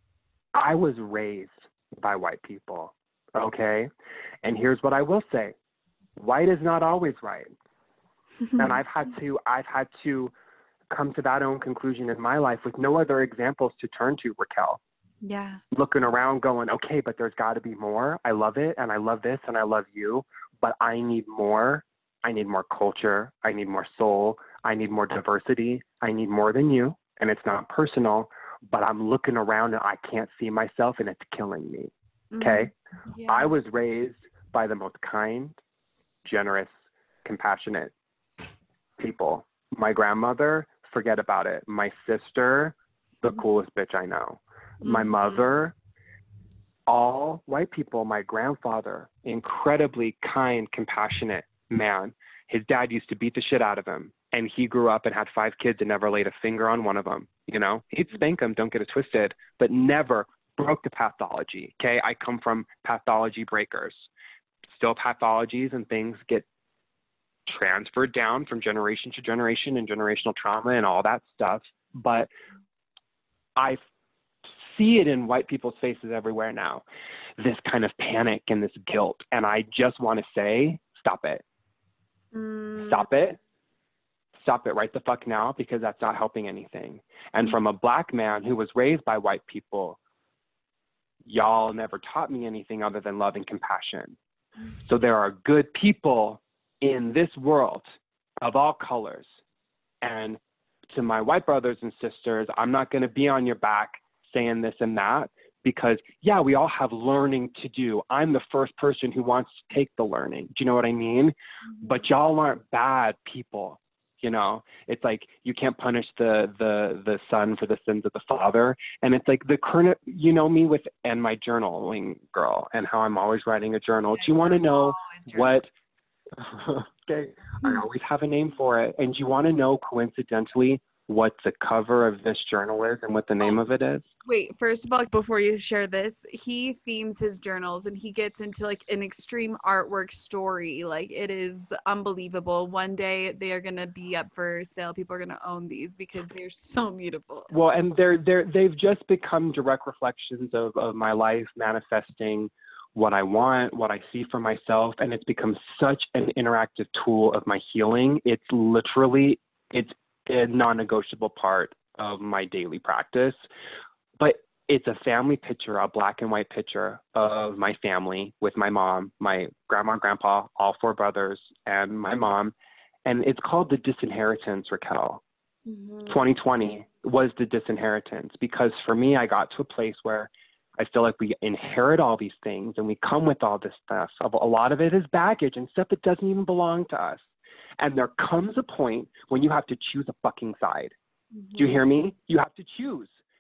I was raised by white people, okay? And here's what I will say. White is not always right. And I've had to I've had to come to that own conclusion in my life with no other examples to turn to, Raquel. Yeah. Looking around going, okay, but there's got to be more. I love it, and I love this, and I love you, but I need more. I need more culture. I need more soul. I need more diversity. I need more than you, and it's not personal, but I'm looking around and I can't see myself, and it's killing me, okay? Mm-hmm. Yeah. I was raised by the most kind, generous, compassionate people. My grandmother, forget about it. My sister, the coolest bitch I know. My mm-hmm. mother, all white people. My grandfather, incredibly kind, compassionate man. His dad used to beat the shit out of him, and he grew up and had five kids and never laid a finger on one of them. You know, he'd spank them, don't get it twisted, but never broke the pathology. Okay, I come from pathology breakers. Still pathologies and things get transferred down from generation to generation and generational trauma and all that stuff. But I see it in white people's faces everywhere now, this kind of panic and this guilt. And I just want to say, stop it. Mm. Stop it. Stop it right the fuck now, because that's not helping anything. And mm. from a black man who was raised by white people, y'all never taught me anything other than love and compassion. Mm. So there are good people in this world of all colors. And to my white brothers and sisters, I'm not going to be on your back saying this and that, because yeah, we all have learning to do. I'm the first person who wants to take the learning. Do you know what I mean? Mm-hmm. But y'all aren't bad people. You know, it's like you can't punish the, the, the son for the sins of the father. And it's like the current, you know me with, and my journaling girl and how I'm always writing a journal. Yeah, do you want to know what, okay, I always have a name for it. And do you want to know coincidentally what the cover of this journal is and what the name oh, of it is? Wait, first of all, before you share this, he themes his journals and he gets into like an extreme artwork story. Like, it is unbelievable. One day they are going to be up for sale. People are going to own these because they're so beautiful. Well, and they're, they're, they've just become direct reflections of, of my life, manifesting what I want, what I see for myself. And it's become such an interactive tool of my healing. It's literally, it's a non-negotiable part of my daily practice. But it's a family picture, a black and white picture of my family with my mom, my grandma and grandpa, all four brothers, and my mom. And it's called The Disinheritance, Raquel. Mm-hmm. twenty twenty was the disinheritance, because for me, I got to a place where I feel like we inherit all these things and we come with all this stuff. A lot of it is baggage and stuff that doesn't even belong to us. And there comes a point when you have to choose a fucking side. Mm-hmm. Do you hear me? You have to choose.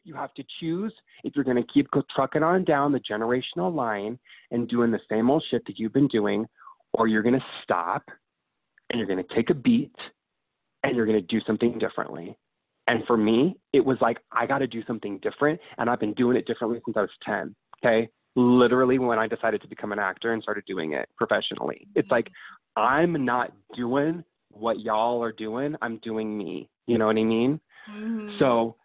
You have to choose if you're going to keep trucking on down the generational line and doing the same old shit that you've been doing, or you're going to stop and you're going to take a beat and you're going to do something differently. And for me, it was like, I got to do something different. And I've been doing it differently since I was ten. Okay. Literally when I decided to become an actor and started doing it professionally, it's like, I'm not doing what y'all are doing. I'm doing me. You know what I mean? Mm-hmm. So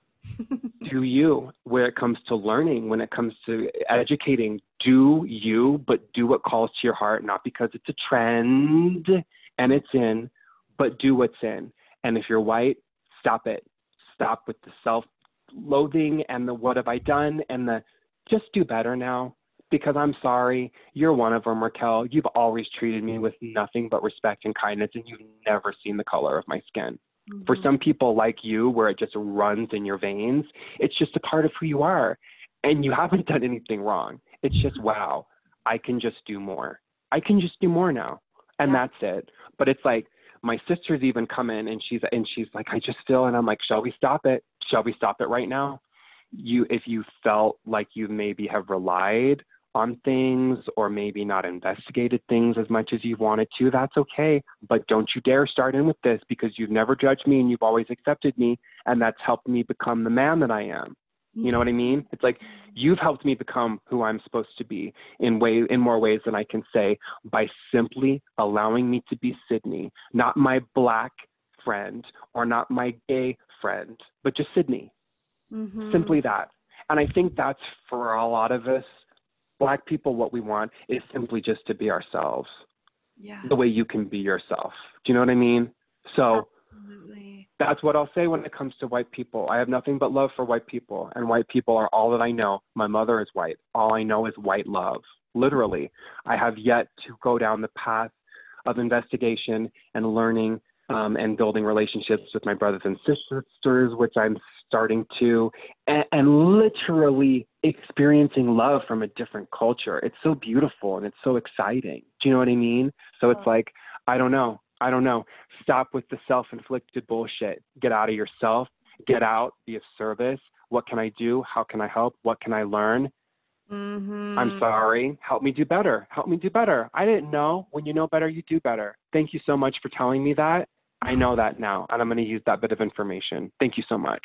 do you, where it comes to learning, when it comes to educating, do you, but do what calls to your heart, not because it's a trend and it's in, but do what's in. And if you're white, stop it. Stop with the self-loathing and the what have I done and the just do better now, because I'm sorry, you're one of them, Raquel. You've always treated me with nothing but respect and kindness, and you've never seen the color of my skin. Mm-hmm. For some people like you, where it just runs in your veins, it's just a part of who you are, and you haven't done anything wrong. It's just, wow, I can just do more. I can just do more now, and yeah. That's it. But it's like, my sister's even come in and she's and she's like, I just feel, and I'm like, shall we stop it? Shall we stop it right now? You, if you felt like you maybe have relied on things or maybe not investigated things as much as you wanted to, that's okay. But don't you dare start in with this, because you've never judged me and you've always accepted me, and that's helped me become the man that I am. You know what I mean? It's like you've helped me become who I'm supposed to be in way in more ways than I can say, by simply allowing me to be Sydney, not my black friend or not my gay friend, but just Sydney. Mm-hmm. Simply that. And I think that's for a lot of us, black people, what we want is simply just to be ourselves. Yeah. The way you can be yourself. Do you know what I mean? So absolutely. That's what I'll say when it comes to white people. I have nothing but love for white people, and white people are all that I know. My mother is white. All I know is white love. Literally. I have yet to go down the path of investigation and learning um, and building relationships with my brothers and sisters, which I'm starting to, and, and literally experiencing love from a different culture. It's so beautiful and it's so exciting. Do you know what I mean? So it's like, I don't know. I don't know. Stop with the self-inflicted bullshit. Get out of yourself. Get out. Be of service. What can I do? How can I help? What can I learn? Mm-hmm. I'm sorry. Help me do better. Help me do better. I didn't know. When you know better, you do better. Thank you so much for telling me that. I know that now, and I'm going to use that bit of information. Thank you so much.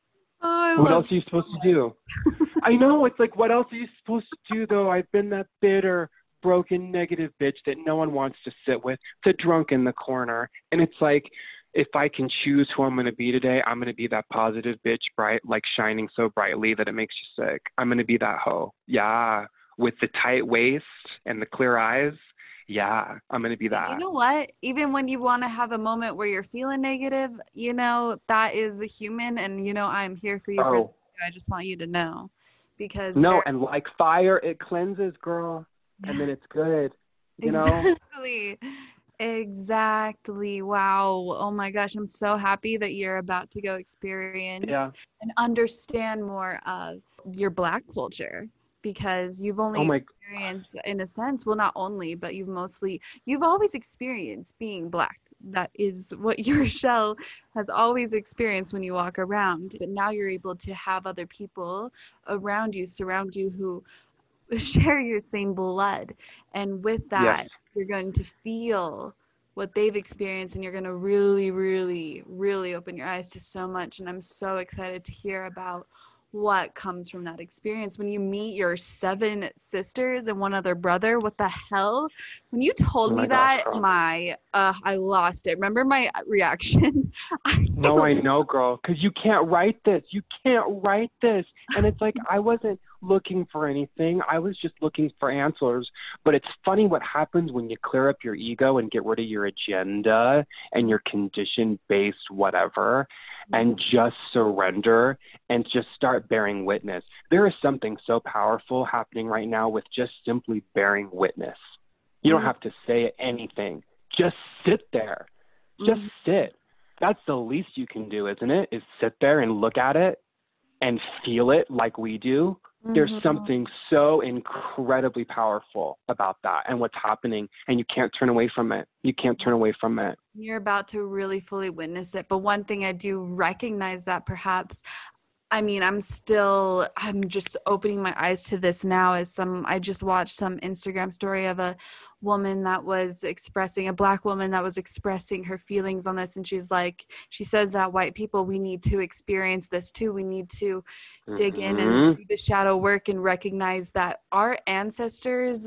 Oh, what else are you supposed to do? I know. It's like, what else are you supposed to do, though? I've been that bitter, broken, negative bitch that no one wants to sit with, the drunk in the corner. And it's like, if I can choose who I'm going to be today, I'm going to be that positive bitch, bright, like shining so brightly that it makes you sick. I'm going to be that hoe. Yeah. With the tight waist and the clear eyes. Yeah, I'm going to be that. You know what? Even when you want to have a moment where you're feeling negative, you know, that is a human, and, you know, I'm here for you. Oh. For I just want you to know, because no, and like fire, it cleanses, girl. And then it's good, you exactly. know? Exactly. Wow. Oh my gosh. I'm so happy that you're about to go experience yeah. and understand more of your Black culture, because you've only oh my- experienced, in a sense, well, not only, but you've mostly, you've always experienced being Black. That is what your shell has always experienced when you walk around. But now you're able to have other people around you, surround you, who share your same blood, and with that yes. you're going to feel what they've experienced, and you're going to really really really open your eyes to so much. And I'm so excited to hear about what comes from that experience when you meet your seven sisters and one other brother. What the hell? When you told oh me that, gosh, my uh I lost it. Remember my reaction? No, I know, girl, because you can't write this. You can't write this. And it's like, I wasn't looking for anything. I was just looking for answers. But it's funny what happens when you clear up your ego and get rid of your agenda and your condition-based whatever, and just surrender and just start bearing witness. There is something so powerful happening right now with just simply bearing witness. You don't have to say anything. Just sit there. Just mm-hmm. sit. That's the least you can do, isn't it? Is sit there and look at it and feel it like we do. Mm-hmm. There's something so incredibly powerful about that and what's happening, and you can't turn away from it. You can't turn away from it. You're about to really fully witness it. But one thing I do recognize, that perhaps I mean, I'm still, I'm just opening my eyes to this now as some, I just watched some Instagram story of a woman that was expressing, a Black woman that was expressing her feelings on this. And she's like, she says that white people, we need to experience this too. We need to dig in and Mm-hmm. do the shadow work and recognize that our ancestors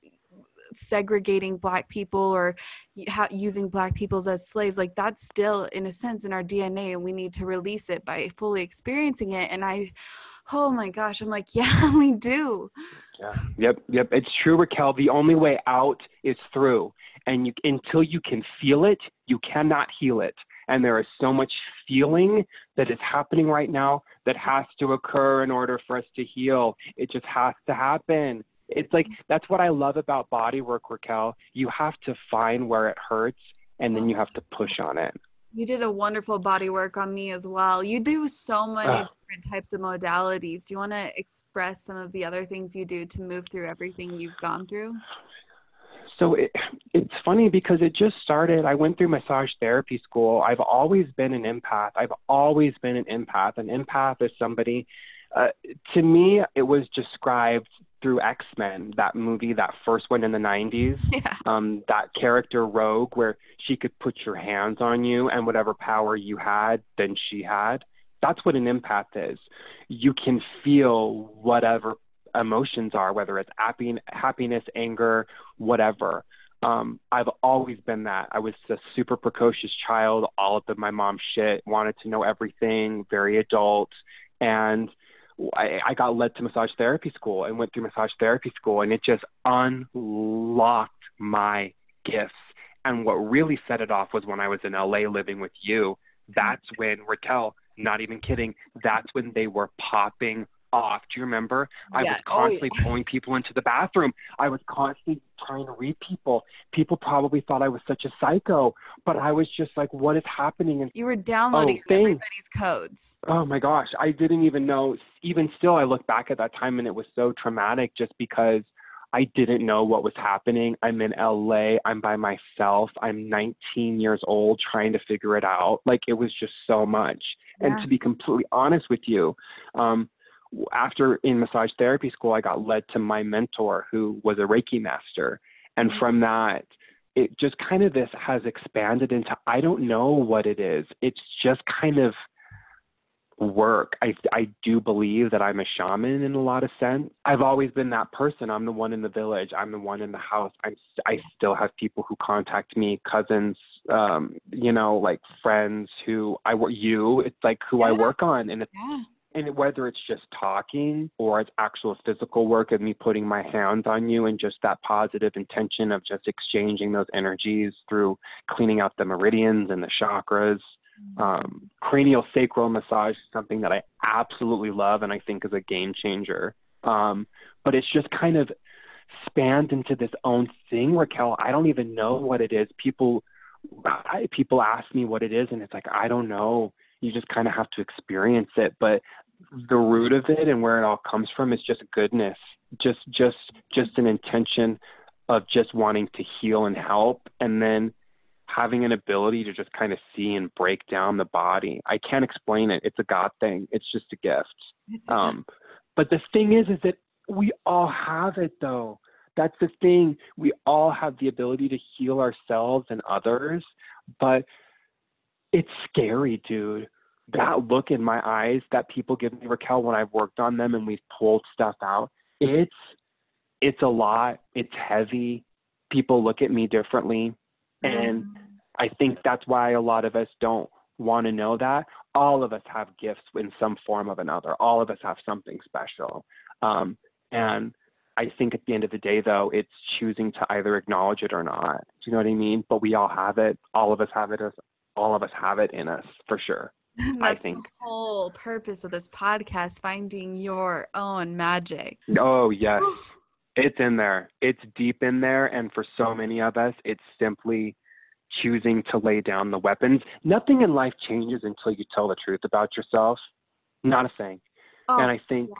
segregating Black people or ha- using Black peoples as slaves, like that's still in a sense in our D N A, and we need to release it by fully experiencing it. And I, oh my gosh, I'm like, yeah, we do. Yeah. Yep. Yep. It's true, Raquel. The only way out is through, and you, until you can feel it, you cannot heal it. And there is so much feeling that is happening right now that has to occur in order for us to heal. It just has to happen. It's like, that's what I love about body work, Raquel. You have to find where it hurts, and then you have to push on it. You did a wonderful body work on me as well. You do so many Ugh. different types of modalities. Do you want to express some of the other things you do to move through everything you've gone through? So it, it's funny because it just started. I went through massage therapy school. I've always been an empath. I've always been an empath. An empath is somebody, uh, to me, it was described through X-Men, that movie, that first one in the nineties, Yeah. um, that character Rogue, where she could put your hands on you and whatever power you had, then she had. That's what an empath is. You can feel whatever emotions are, whether it's happy, happiness, anger, whatever. Um, I've always been that. I was a super precocious child, all up in my mom's shit, wanted to know everything, very adult. And I, I got led to massage therapy school and went through massage therapy school, and it just unlocked my gifts. And what really set it off was when I was in L A living with you. That's when, Raquel, not even kidding, that's when they were popping off. Do you remember? I Yeah. was constantly Oh, yeah. pulling people into the bathroom. I was constantly trying to read people. People probably thought I was such a psycho, but I was just like, what is happening? And You were downloading oh, everybody's codes. Oh my gosh, I didn't even know. Even still, I look back at that time and it was so traumatic just because I didn't know what was happening. I'm in L A. I'm by myself. I'm nineteen years old trying to figure it out. Like, it was just so much. Yeah. And to be completely honest with you, um, after in massage therapy school, I got led to my mentor who was a Reiki master. And Mhm. from that, it just kind of this has expanded into, I don't know what it is. It's just kind of work. I I do believe that I'm a shaman in a lot of sense. I've always been that person. I'm the one in the village. I'm the one in the house. I'm I still have people who contact me, cousins, um, you know, like friends who I work you. It's like who I Yeah. work on, and it's, Yeah. and whether it's just talking or it's actual physical work of me putting my hands on you and just that positive intention of just exchanging those energies through cleaning out the meridians and the chakras. Um, cranial sacral massage is something that I absolutely love and I think is a game changer. Um, but it's just kind of spanned into this own thing, Raquel. I don't even know what it is. People, I, people ask me what it is, and it's like, I don't know. You just kind of have to experience it. But the root of it and where it all comes from is just goodness, just, just, just an intention of just wanting to heal and help. And then having an ability to just kind of see and break down the body. I can't explain it. It's a God thing. It's just a gift. It's a Um, but the thing is, is that we all have it though. That's the thing. We all have the ability to heal ourselves and others, but it's scary, dude. That look in my eyes that people give me, Raquel, when I've worked on them and we've pulled stuff out, it's, it's a lot. It's heavy. People look at me differently. And I think that's why a lot of us don't want to know that. All of us have gifts in some form of another. All of us have something special. Um, and I think at the end of the day, though, it's choosing to either acknowledge it or not. Do you know what I mean? But we all have it. All of us have it. All of us have it in us, for sure. That's I think. the whole purpose of this podcast, finding your own magic. Oh, yes. It's in there. It's deep in there. And for so many of us, it's simply choosing to lay down the weapons. Nothing in life changes until you tell the truth about yourself. Not a thing. Oh, and I think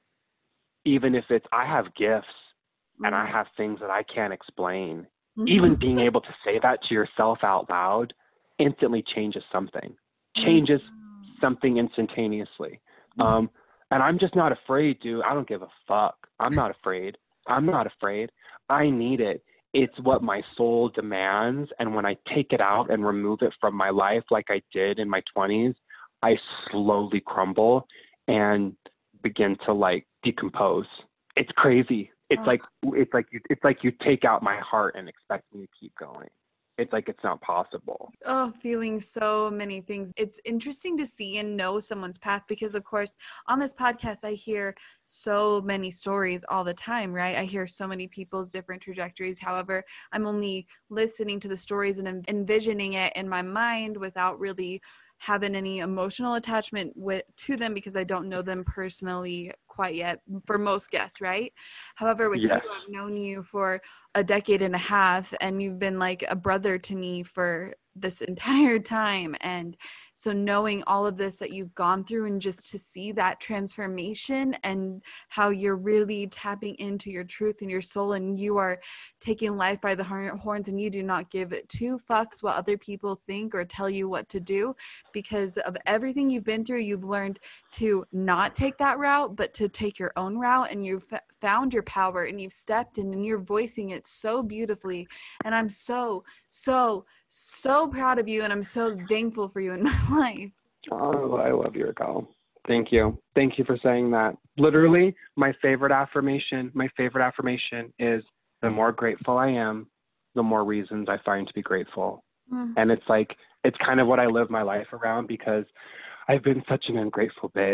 yeah. even if it's, I have gifts Mm. and I have things that I can't explain, even being able to say that to yourself out loud instantly changes something, changes Mm. something instantaneously. Um, and I'm just not afraid, dude. I don't give a fuck. I'm not afraid. I'm not afraid. I need it. It's what my soul demands. And when I take it out and remove it from my life, like I did in my twenties, I slowly crumble and begin to like decompose. It's crazy. It's Oh. like, it's like, you, it's like you take out my heart and expect me to keep going. It's like, it's not possible. Oh, feeling so many things. It's interesting to see and know someone's path because, of course, on this podcast, I hear so many stories all the time, right? I hear so many people's different trajectories. However, I'm only listening to the stories and en- envisioning it in my mind without really having any emotional attachment with to them because I don't know them personally quite yet for most guests, right? However, with Yes. you, I've known you for a decade and a half and you've been like a brother to me for this entire time. And so knowing all of this that you've gone through and just to see that transformation and how you're really tapping into your truth and your soul and you are taking life by the horns and you do not give two fucks what other people think or tell you what to do because of everything you've been through. You've learned to not take that route, but to take your own route and you've f- found your power and you've stepped in and you're voicing it so beautifully. And I'm so, so, so proud of you. And I'm so thankful for you in my life. Oh, I love you, Raquel. Thank you. Thank you for saying that. Literally, my favorite affirmation, my favorite affirmation is the more grateful I am, the more reasons I find to be grateful. Mm. And it's like, it's kind of what I live my life around because I've been such an ungrateful bitch.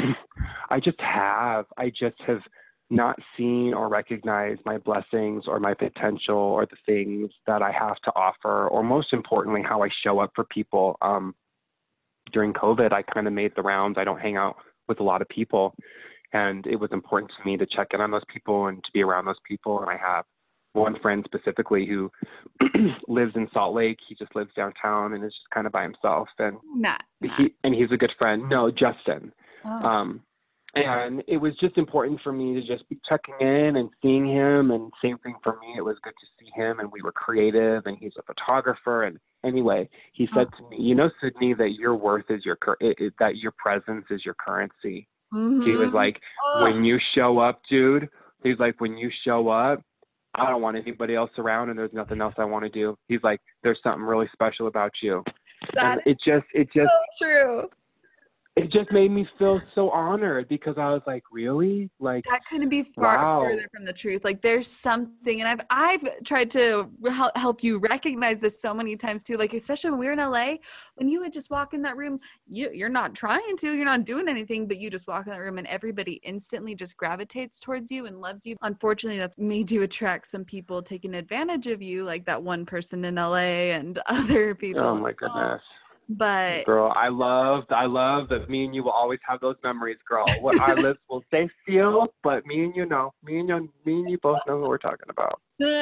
I just have. I just have not seen or recognized my blessings or my potential or the things that I have to offer, or most importantly, how I show up for people. Um, during COVID, I kind of made the rounds. I don't hang out with a lot of people. And it was important to me to check in on those people and to be around those people. And I have one friend specifically who lives in Salt Lake. He just lives downtown and is just kind of by himself. And Nah, nah. he, and he's a good friend. No, Justin. Oh. Um, and it was just important for me to just be checking in and seeing him. And same thing for me. It was good to see him. And we were creative and he's a photographer. And anyway, he said Oh. to me, you know, Sydney, that your worth is your, cur- it, it, that your presence is your currency. Mm-hmm. He was like, oh. when you show up, dude, he's like, when you show up, I don't want anybody else around and there's nothing else I want to do. He's like, there's something really special about you. That and it just, it just, so true. It just made me feel so honored because I was like, really? Like, that couldn't be far wow. further from the truth. Like there's something, and I've, I've tried to help, help you recognize this so many times too. Like, especially when we were in L A, when you would just walk in that room, you, you're not trying to, you're not doing anything, but you just walk in that room and everybody instantly just gravitates towards you and loves you. Unfortunately, that's made you attract some people taking advantage of you, like that one person in L A and other people. Oh my goodness. But girl, I love, I love that me and you will always have those memories, girl. What our lips will stay sealed, but me and you know, me and you, me and you both know who we're talking about.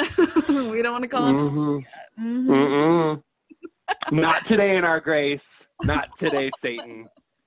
We don't want to call him. Mm-hmm. Mm-hmm. Mm-mm. Not today in our grace. Not today, Satan.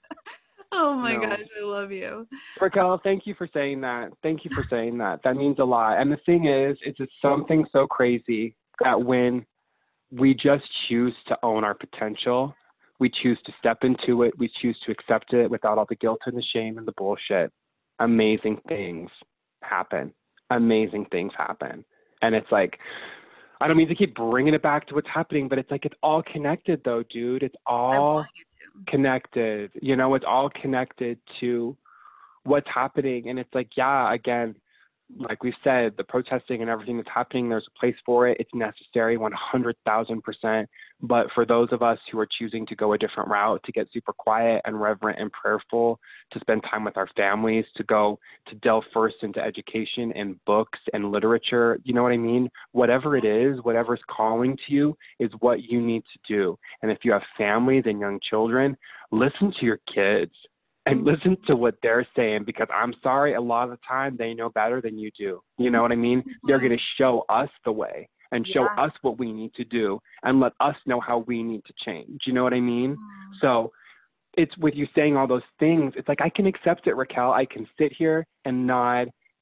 Oh my no. gosh, I love you. Raquel, thank you for saying that. Thank you for saying that. That means a lot. And the thing is, it's just something so crazy that when we just choose to own our potential, we choose to step into it, we choose to accept it without all the guilt and the shame and the bullshit, amazing things happen. Amazing things happen. And it's like, I don't mean to keep bringing it back to what's happening, but it's like, it's all connected though, dude. It's all connected. You know, it's all connected to what's happening. And it's like, yeah, again, like we've said, the protesting and everything that's happening, there's a place for it. It's necessary, one hundred thousand percent. But for those of us who are choosing to go a different route, to get super quiet and reverent and prayerful, to spend time with our families, to go to delve first into education and books and literature, you know what I mean? Whatever it is, whatever's calling to you is what you need to do. And if you have families and young children, listen to your kids. And listen to what they're saying, because I'm sorry, a lot of the time they know better than you do. You know what I mean? Mm-hmm. They're going to show us the way and show yeah. us what we need to do and let us know how we need to change. You know what I mean? Mm-hmm. So it's with you saying all those things, it's like, I can accept it, Raquel. I can sit here and nod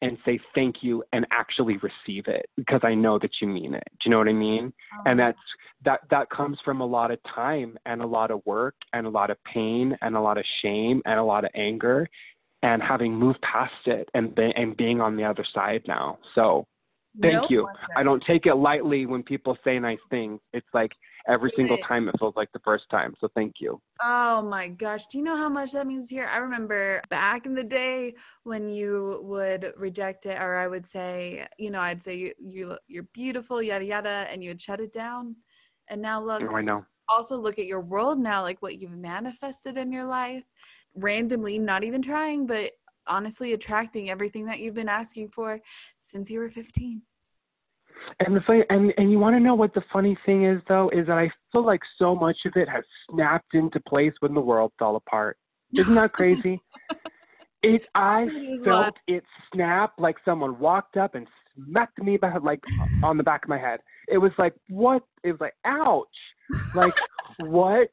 and say thank you and actually receive it because I know that you mean it. Do you know what I mean? Oh, And that's that that comes from a lot of time and a lot of work and a lot of pain and a lot of shame and a lot of anger, and having moved past it and be, and being on the other side now. So thank no you. wonder. I don't take it lightly when people say nice things. It's like every single Good. time it feels like the first time. So thank you. Oh my gosh. Do you know how much that means here? I remember back in the day when you would reject it, or I would say, you know, I'd say you, you you're beautiful, yada yada, and you would shut it down. And now look, Oh, I know. also look at your world now, like what you've manifested in your life, randomly, not even trying, but honestly attracting everything that you've been asking for since you were fifteen. And the funny, and, and you want to know what the funny thing is, though, is that I feel like so much of it has snapped into place when the world fell apart. Isn't that crazy? It, I felt it snap like someone walked up and smacked me back, like on the back of my head. It was like, what? It was like, ouch. Like, what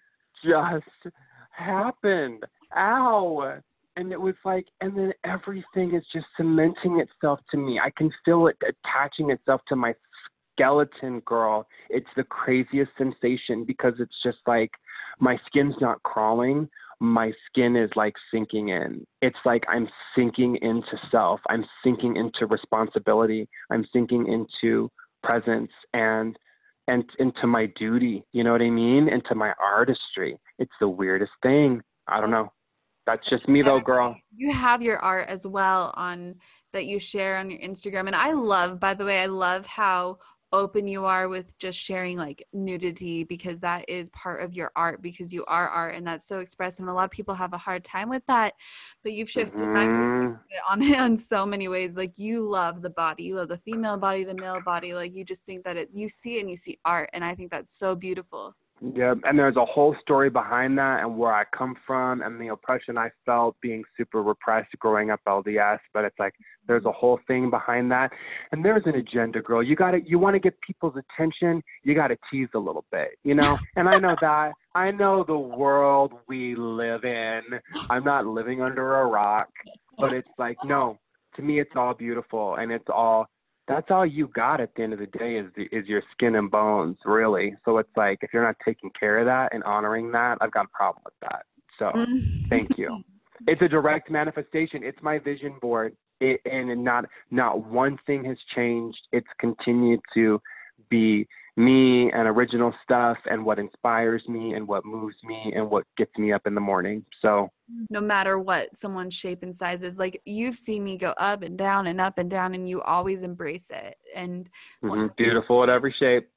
just happened? Ow. And it was like, and then everything is just cementing itself to me. I can feel it attaching itself to my skeleton, girl. It's the craziest sensation because it's just like my skin's not crawling. My skin is like sinking in. It's like I'm sinking into self. I'm sinking into responsibility. I'm sinking into presence and and into my duty. You know what I mean? Into my artistry. It's the weirdest thing. I don't know. That's just me though, girl. You have your art as well on that you share on your Instagram. And I love, by the way, I love how open you are with just sharing like nudity, because that is part of your art, because you are art and that's so expressive. And a lot of people have a hard time with that, but you've shifted Mm-hmm. my perspective on it on so many ways. Like you love the body, you love the female body, the male body. Like you just think that it, you see it and you see art. And I think that's so beautiful. Yeah, and there's a whole story behind that and where I come from and the oppression I felt being super repressed growing up L D S. But it's like there's a whole thing behind that, and there's an agenda, girl. You got to you want to get people's attention. You got to tease a little bit, you know. And I know that. I know the world we live in. I'm not living under a rock, but it's like no. To me, it's all beautiful, and it's all. That's all you got at the end of the day is the, is your skin and bones, really. So it's like, if you're not taking care of that and honoring that, I've got a problem with that. So thank you. It's a direct manifestation. It's my vision board. It, and not, not one thing has changed. It's continued to be me and original stuff and what inspires me and what moves me and what gets me up in the morning. So no matter what someone's shape and size is, like you've seen me go up and down and up and down, and you always embrace it. And mm-hmm. Beautiful at every shape.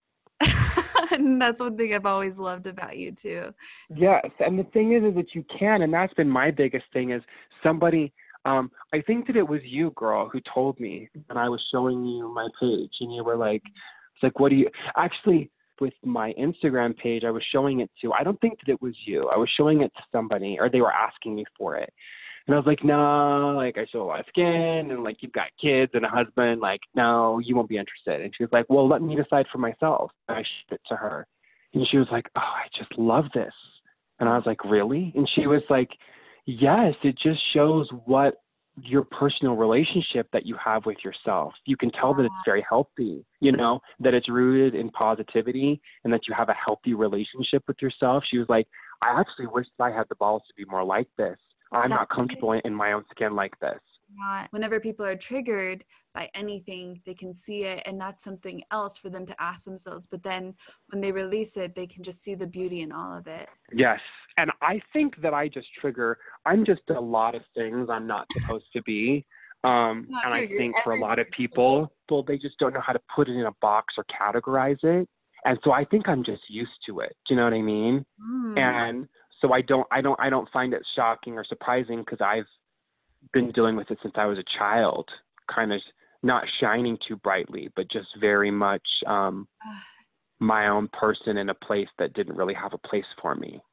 And that's one thing I've always loved about you too. Yes. And the thing is, is that you can, and that's been my biggest thing is somebody, um, I think that it was you, girl, who told me, and I was showing you my page and you were like, it's like, what do you actually, with my Instagram page, I was showing it to, I don't think that it was you. I was showing it to somebody, or they were asking me for it. And I was like, no, like I show a lot of skin and like you've got kids and a husband, like, no, you won't be interested. And she was like, well, let me decide for myself. And I showed it to her. And she was like, oh, I just love this. And I was like, really? And she was like, yes, it just shows what your personal relationship that you have with yourself. You can tell that it's very healthy, you know, that it's rooted in positivity and that you have a healthy relationship with yourself. She was like, I actually wish I had the balls to be more like this. I'm not comfortable in my own skin like this. Not. Whenever people are triggered by anything, they can see it, and that's something else for them to ask themselves. But then when they release it, they can just see the beauty in all of it. Yes. And I think that I just trigger, I'm just a lot of things I'm not supposed to be. Um, and I think for a lot of people, well, they just don't know how to put it in a box or categorize it. And so I think I'm just used to it. Do you know what I mean? Mm. And so I don't, I don't, I don't find it shocking or surprising because I've been dealing with it since I was a child, kind of not shining too brightly, but just very much um, my own person in a place that didn't really have a place for me.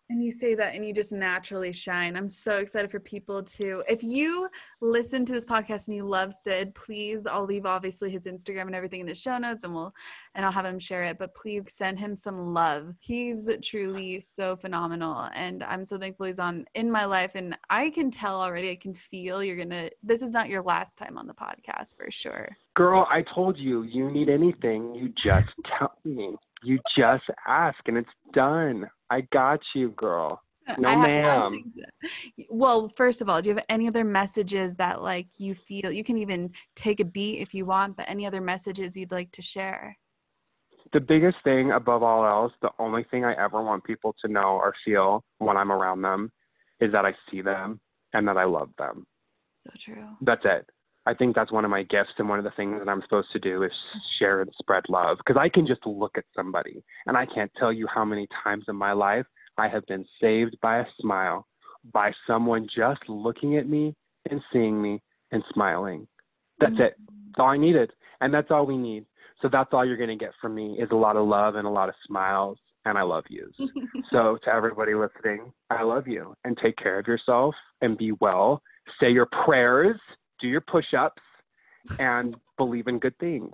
And you say that and you just naturally shine. I'm so excited for people to, if you listen to this podcast and you love Sid, please, I'll leave obviously his Instagram and everything in the show notes and we'll, and I'll have him share it, but please send him some love. He's truly so phenomenal. And I'm so thankful he's on in my life. And I can tell already, I can feel you're going to, this is not your last time on the podcast for sure. Girl, I told you, you need anything, you just tell me. You just ask and it's done. I got you, girl. No, I ma'am. Well, first of all, do you have any other messages that like you feel, you can even take a beat if you want, but any other messages you'd like to share? The biggest thing above all else, the only thing I ever want people to know or feel when I'm around them is that I see them and that I love them. So true. That's it. I think that's one of my gifts, and one of the things that I'm supposed to do is share and spread love, because I can just look at somebody and I can't tell you how many times in my life I have been saved by a smile, by someone just looking at me and seeing me and smiling. That's mm-hmm. it. That's all I needed. And that's all we need. So that's all you're going to get from me is a lot of love and a lot of smiles, and I love yous. So to everybody listening, I love you, and take care of yourself and be well. Say your prayers. Do your push-ups and believe in good things.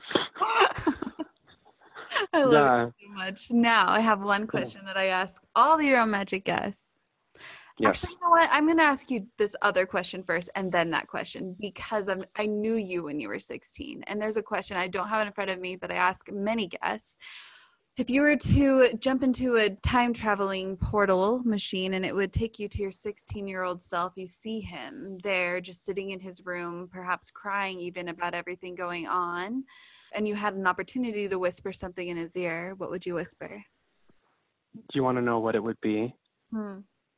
I love yeah. it so much. Now I have one question that I ask all the Your Own Magic guests. Yes. Actually, you know what? I'm going to ask you this other question first and then that question, because I'm, I knew you when you were sixteen. And there's a question I don't have it in front of me, but I ask many guests. If you were to jump into a time traveling portal machine and it would take you to your sixteen year old self, you see him there just sitting in his room, perhaps crying even about everything going on, and you had an opportunity to whisper something in his ear, what would you whisper? Do you want to know what it would be? Hmm.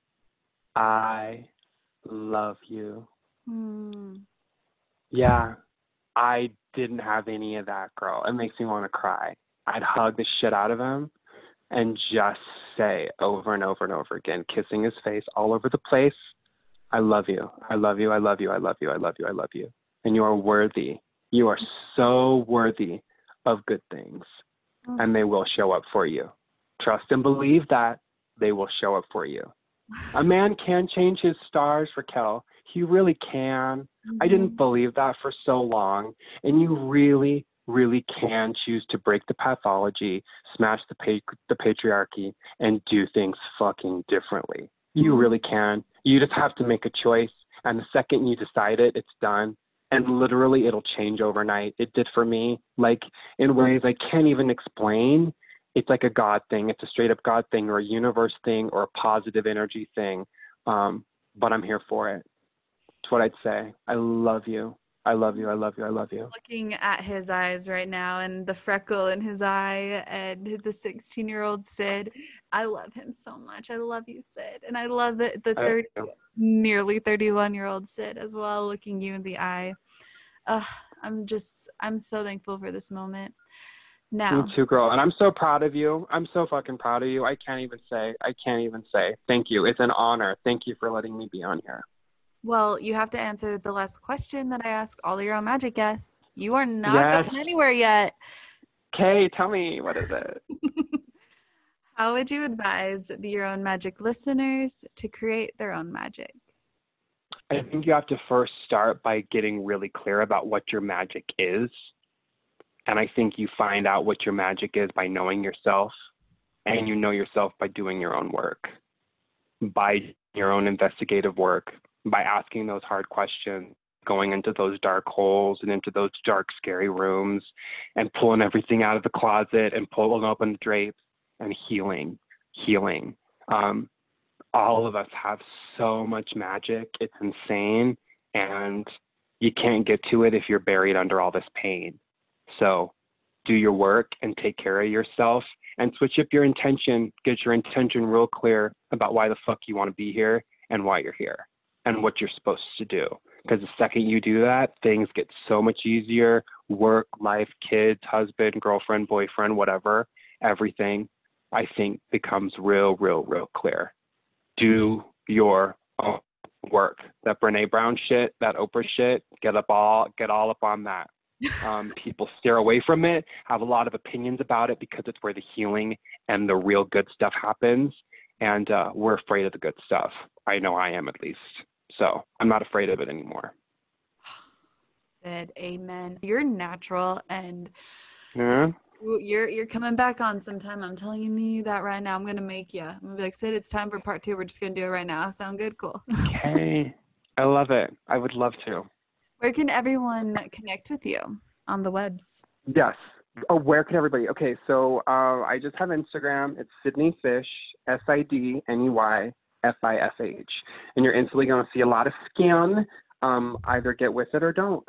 I love you. Hmm. Yeah, I didn't have any of that, girl. It makes me want to cry. I'd hug the shit out of him and just say over and over and over again, kissing his face all over the place, I love you. I love you. I love you. I love you. I love you. I love you. And you are worthy. You are so worthy of good things, mm-hmm. and they will show up for you. Trust and believe that they will show up for you. A man can change his stars, Raquel. He really can. Mm-hmm. I didn't believe that for so long. And you really really can choose to break the pathology, smash the pa- the patriarchy, and do things fucking differently. You mm-hmm. really can. You just have to make a choice, and the second you decide it, it's done. And literally, it'll change overnight. It did for me, like in ways I can't even explain. It's like a God thing. It's a straight up God thing, or a universe thing, or a positive energy thing. Um, but I'm here for it. That's what I'd say. I love you. I love you. I love you. I love you. Looking at his eyes right now and the freckle in his eye and the sixteen year old Sid, I love him so much. I love you, Sid. And I love the, the thirty, nearly thirty-one year old Sid as well, looking you in the eye. Uh, I'm just, I'm so thankful for this moment. Now. Me too, girl. And I'm so proud of you. I'm so fucking proud of you. I can't even say, I can't even say thank you. It's an honor. Thank you for letting me be on here. Well, you have to answer the last question that I ask all Your Own Magic guests. You are not yes. going anywhere yet. Okay, tell me, what is it? How would you advise the Your Own Magic listeners to create their own magic? I think you have to first start by getting really clear about what your magic is. And I think you find out what your magic is by knowing yourself, and you know yourself by doing your own work, by your own investigative work, by asking those hard questions, going into those dark holes and into those dark, scary rooms, and pulling everything out of the closet and pulling open the drapes and healing, healing. Um, all of us have so much magic. It's insane. And you can't get to it if you're buried under all this pain. So do your work and take care of yourself, and switch up your intention. Get your intention real clear about why the fuck you want to be here and why you're here and what you're supposed to do. Because the second you do that, things get so much easier. Work, life, kids, husband, girlfriend, boyfriend, whatever, everything, I think, becomes real, real, real clear. Do your own work. That Brene Brown shit, that Oprah shit, get up all, get all up on that. Um, people steer away from it, have a lot of opinions about it because it's where the healing and the real good stuff happens. and uh, we're afraid of the good stuff. I know I am, at least. So I'm not afraid of it anymore. Said amen. You're natural, and Yeah. you're you're coming back on sometime. I'm telling you that right now. I'm gonna make you. I'm gonna be like, Sid, it's time for part two. We're just gonna do it right now. Sound good? Cool. Okay. I love it. I would love to. Where can everyone connect with you on the webs? Yes. Oh, where can everybody? Okay, so uh, I just have Instagram. It's Sidney Fish, S I D N E Y F I S H. And you're instantly going to see a lot of skin. Um, either get with it or don't.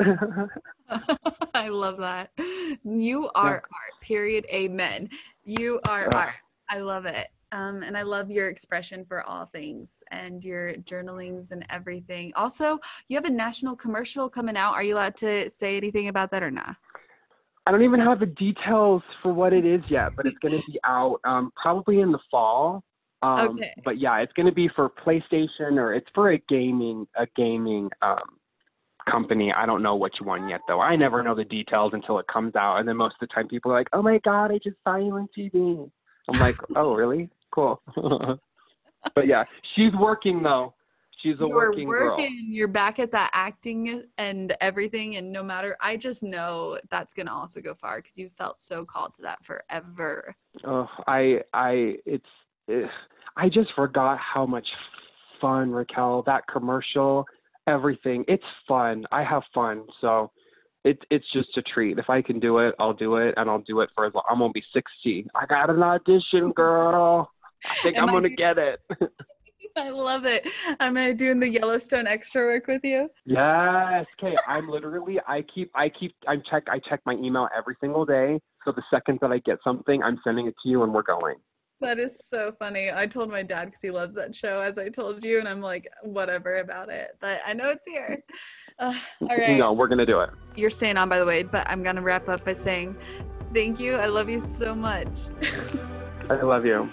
I love that. You are Yeah. art, period. Amen. You are Ugh. art. I love it. Um, and I love your expression for all things and your journalings and everything. Also, you have a national commercial coming out. Are you allowed to say anything about that or not? I don't even have the details for what it is yet, but it's going to be out um, probably in the fall. Um, Okay. But yeah, it's going to be for PlayStation, or it's for a gaming a gaming um, company. I don't know which one yet, though. I never know the details until it comes out, and then most of the time people are like, "Oh my God, I just saw you on T V." I'm like, "Oh, really? Cool." But yeah, she's working though. She's a You're working girl. working, you're back at that acting and everything, and no matter, I just know that's gonna also go far because you felt so called to that forever. Oh, I, I, it's, eh, I just forgot how much fun, Raquel, that commercial, everything. It's fun. I have fun. So it, it's just a treat. If I can do it, I'll do it, and I'll do it for as long. I'm going to be sixty. I got an audition, girl. I think Am I'm I going to do- get it. I love it. Am I doing the Yellowstone extra work with you? Yes. Okay. I'm literally, I keep, I keep, I check, I check my email every single day. So the second that I get something, I'm sending it to you and we're going. That is so funny. I told my dad because he loves that show, as I told you, and I'm like, whatever about it. But I know it's here. Uh, all right. No, we're going to do it. You're staying on, by the way, but I'm going to wrap up by saying thank you. I love you so much. I love you.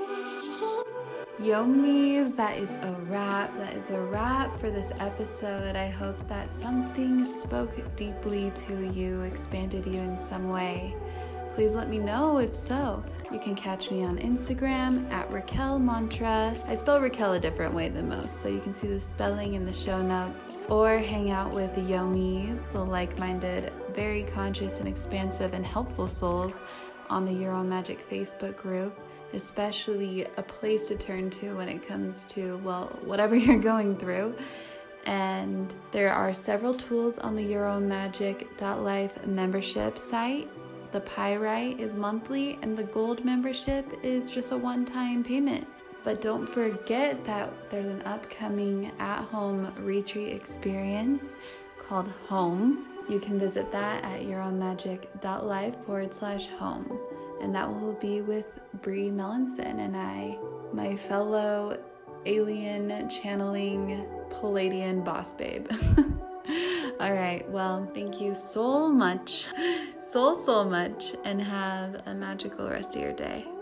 Yomies, that is a wrap. That is a wrap for this episode. I hope that something spoke deeply to you, expanded you in some way. Please let me know if so. You can catch me on Instagram at Raquel Mantra. I spell Raquel a different way than most, so you can see the spelling in the show notes. Or hang out with the Yomies, the like-minded, very conscious and expansive and helpful souls on the Your Own Magic Facebook group. Especially a place to turn to when it comes to, well, whatever you're going through. And there are several tools on the your own magic dot life membership site. The Pyrite is monthly, and the Gold membership is just a one-time payment. But don't forget that there's an upcoming at-home retreat experience called Home. You can visit that at your own magic dot life forward slash home. And that will be with Brie Melanson and I, my fellow alien channeling Palladian boss babe. All right, well, thank you so much, so, so much, and have a magical rest of your day.